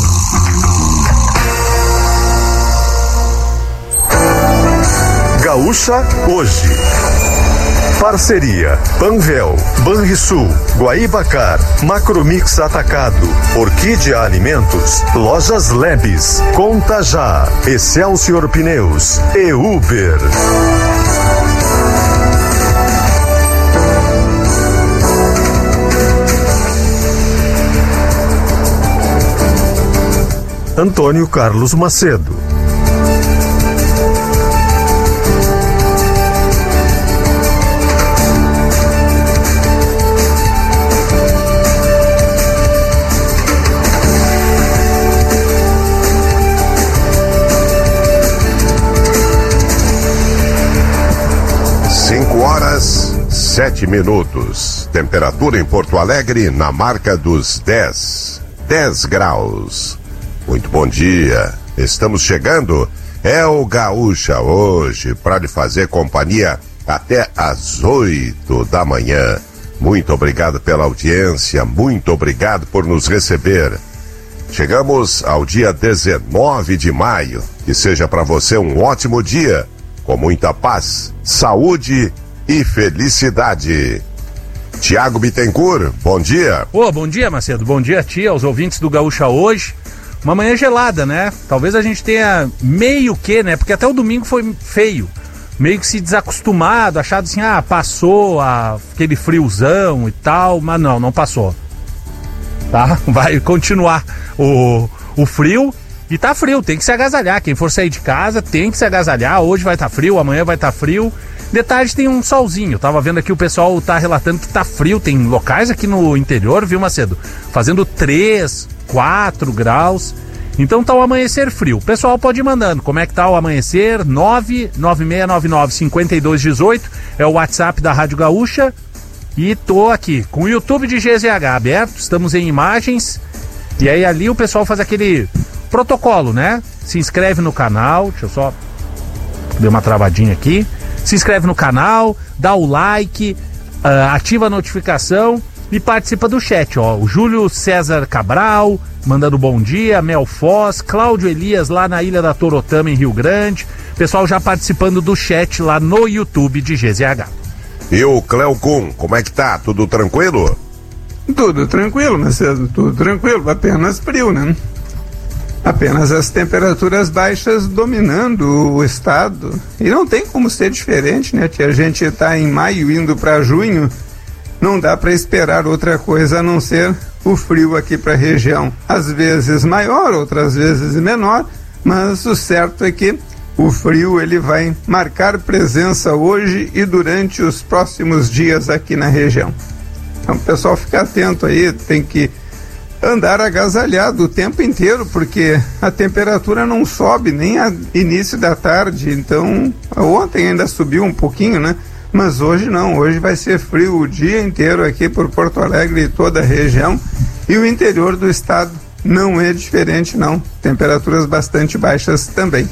Gaúcha hoje. Parceria Panvel, Banrisul, Guaíbacar, Macromix Atacado, Orquídea Alimentos, Lojas Lebes, Conta Já, Excelsior Pneus e Uber. Antônio Carlos Macedo. Cinco horas, sete minutos. Temperatura em Porto Alegre na marca dos dez. dez graus. Muito bom dia. Estamos chegando é o Gaúcha hoje, para lhe fazer companhia até às oito da manhã. Muito obrigado pela audiência, muito obrigado por nos receber. Chegamos ao dia dezenove de maio. Que seja para você um ótimo dia, com muita paz, saúde e felicidade. Tiago Bittencourt, bom dia. Ô, oh, bom dia, Macedo. Bom dia a ti, aos ouvintes do Gaúcha hoje. Uma manhã gelada, né? Talvez a gente tenha meio que, né? Porque até o domingo foi feio. Meio que se desacostumado, achado assim, ah, passou a, aquele friozão e tal, mas não, não passou. Tá? Vai continuar o, o frio e tá frio, tem que se agasalhar. Quem for sair de casa tem que se agasalhar. Hoje vai estar tá frio, amanhã vai estar tá frio. De tarde tem um solzinho. Tava vendo aqui o pessoal tá relatando que tá frio. Tem locais aqui no interior, viu, Macedo? Fazendo três, quatro graus. Então tá o amanhecer frio. O pessoal pode ir mandando. Como é que tá o amanhecer? nove nove seis nove nove cinco dois um oito é o WhatsApp da Rádio Gaúcha. E tô aqui com o YouTube de G Z H aberto. Estamos em imagens. E aí ali o pessoal faz aquele protocolo, né? Se inscreve no canal. Deixa eu só... Dei uma travadinha aqui. Se inscreve no canal, dá o like, uh, ativa a notificação e participa do chat, ó. O Júlio César Cabral mandando bom dia, Mel Foz, Cláudio Elias lá na Ilha da Torotama em Rio Grande. Pessoal já participando do chat lá no YouTube de G Z H. E o Cleo Kuhn, como é que tá? Tudo tranquilo? Tudo tranquilo, Macedo, tudo tranquilo, apenas frio, né? Apenas as temperaturas baixas dominando o estado. E não tem como ser diferente, né? Que a gente está em maio indo para junho, não dá para esperar outra coisa a não ser o frio aqui para a região. Às vezes maior, outras vezes menor, mas o certo é que o frio ele vai marcar presença hoje e durante os próximos dias aqui na região. Então, pessoal, fica atento aí, tem que andar agasalhado o tempo inteiro, porque a temperatura não sobe nem a início da tarde. Então, ontem ainda subiu um pouquinho, né? Mas hoje não, hoje vai ser frio o dia inteiro aqui por Porto Alegre e toda a região. E o interior do estado não é diferente, não. Temperaturas bastante baixas também.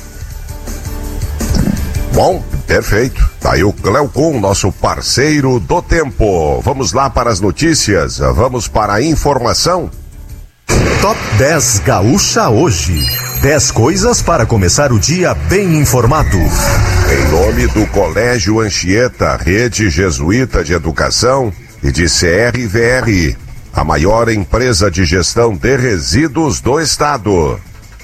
Bom, perfeito. Tá aí o Cleo Kuhn, nosso parceiro do tempo. Vamos lá para as notícias, vamos para a informação. Top dez Gaúcha hoje. dez coisas para começar o dia bem informado. Em nome do Colégio Anchieta, Rede Jesuíta de Educação, e de C R V R, a maior empresa de gestão de resíduos do estado.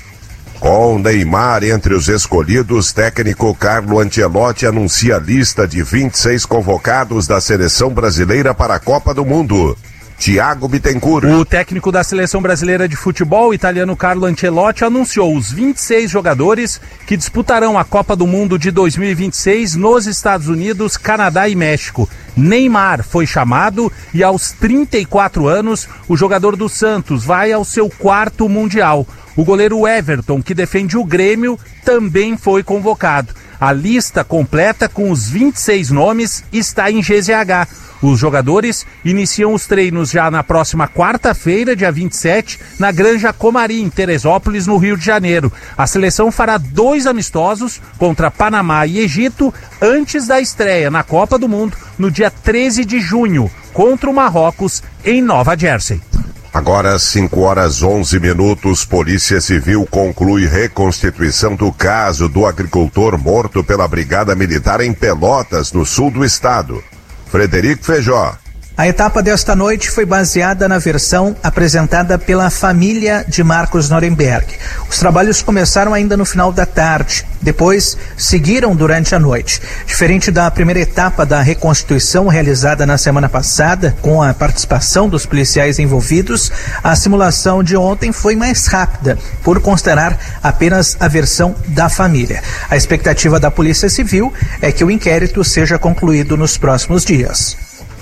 Com Neymar entre os escolhidos, técnico Carlo Ancelotti anuncia a lista de vinte e seis convocados da seleção brasileira para a Copa do Mundo. Tiago Bittencourt. O técnico da seleção brasileira de futebol, o italiano Carlo Ancelotti, anunciou os vinte e seis jogadores que disputarão a Copa do Mundo de dois mil e vinte e seis nos Estados Unidos, Canadá e México. Neymar foi chamado e aos trinta e quatro anos, o jogador do Santos vai ao seu quarto Mundial. O goleiro Everton, que defende o Grêmio, também foi convocado. A lista completa com os vinte e seis nomes está em G Z H. Os jogadores iniciam os treinos já na próxima quarta-feira, dia vinte e sete, na Granja Comari, em Teresópolis, no Rio de Janeiro. A seleção fará dois amistosos contra Panamá e Egito antes da estreia na Copa do Mundo, no dia treze de junho, contra o Marrocos, em Nova Jersey. Agora, cinco horas onze minutos, Polícia Civil conclui reconstituição do caso do agricultor morto pela Brigada Militar em Pelotas, no sul do estado. Frederico Feijó. A etapa desta noite foi baseada na versão apresentada pela família de Marcos Nuremberg. Os trabalhos começaram ainda no final da tarde, depois seguiram durante a noite. Diferente da primeira etapa da reconstituição realizada na semana passada, com a participação dos policiais envolvidos, a simulação de ontem foi mais rápida, por considerar apenas a versão da família. A expectativa da Polícia Civil é que o inquérito seja concluído nos próximos dias.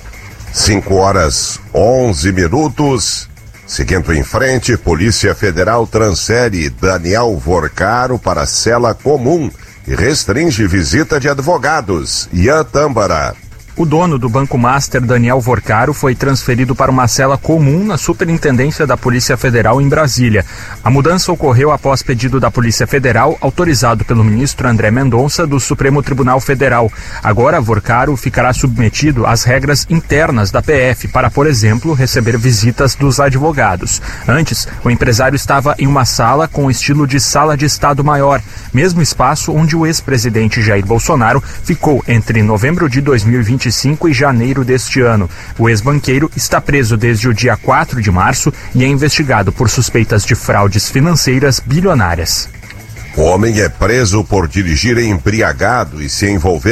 cinco horas onze minutos. Seguindo em frente, Polícia Federal transfere Daniel Vorcaro para a cela comum e restringe visita de advogados. Ian Tâmbara. O dono do Banco Master, Daniel Vorcaro, foi transferido para uma cela comum na Superintendência da Polícia Federal em Brasília. A mudança ocorreu após pedido da Polícia Federal, autorizado pelo ministro André Mendonça, do Supremo Tribunal Federal. Agora, Vorcaro ficará submetido às regras internas da P F para, por exemplo, receber visitas dos advogados. Antes, o empresário estava em uma sala com estilo de sala de Estado-Maior, mesmo espaço onde o ex-presidente Jair Bolsonaro ficou entre novembro de dois mil e vinte e cinco e janeiro deste ano. O ex-banqueiro está preso desde o dia quatro de março e é investigado por suspeitas de fraudes financeiras bilionárias. O homem é preso por dirigir embriagado e se envolver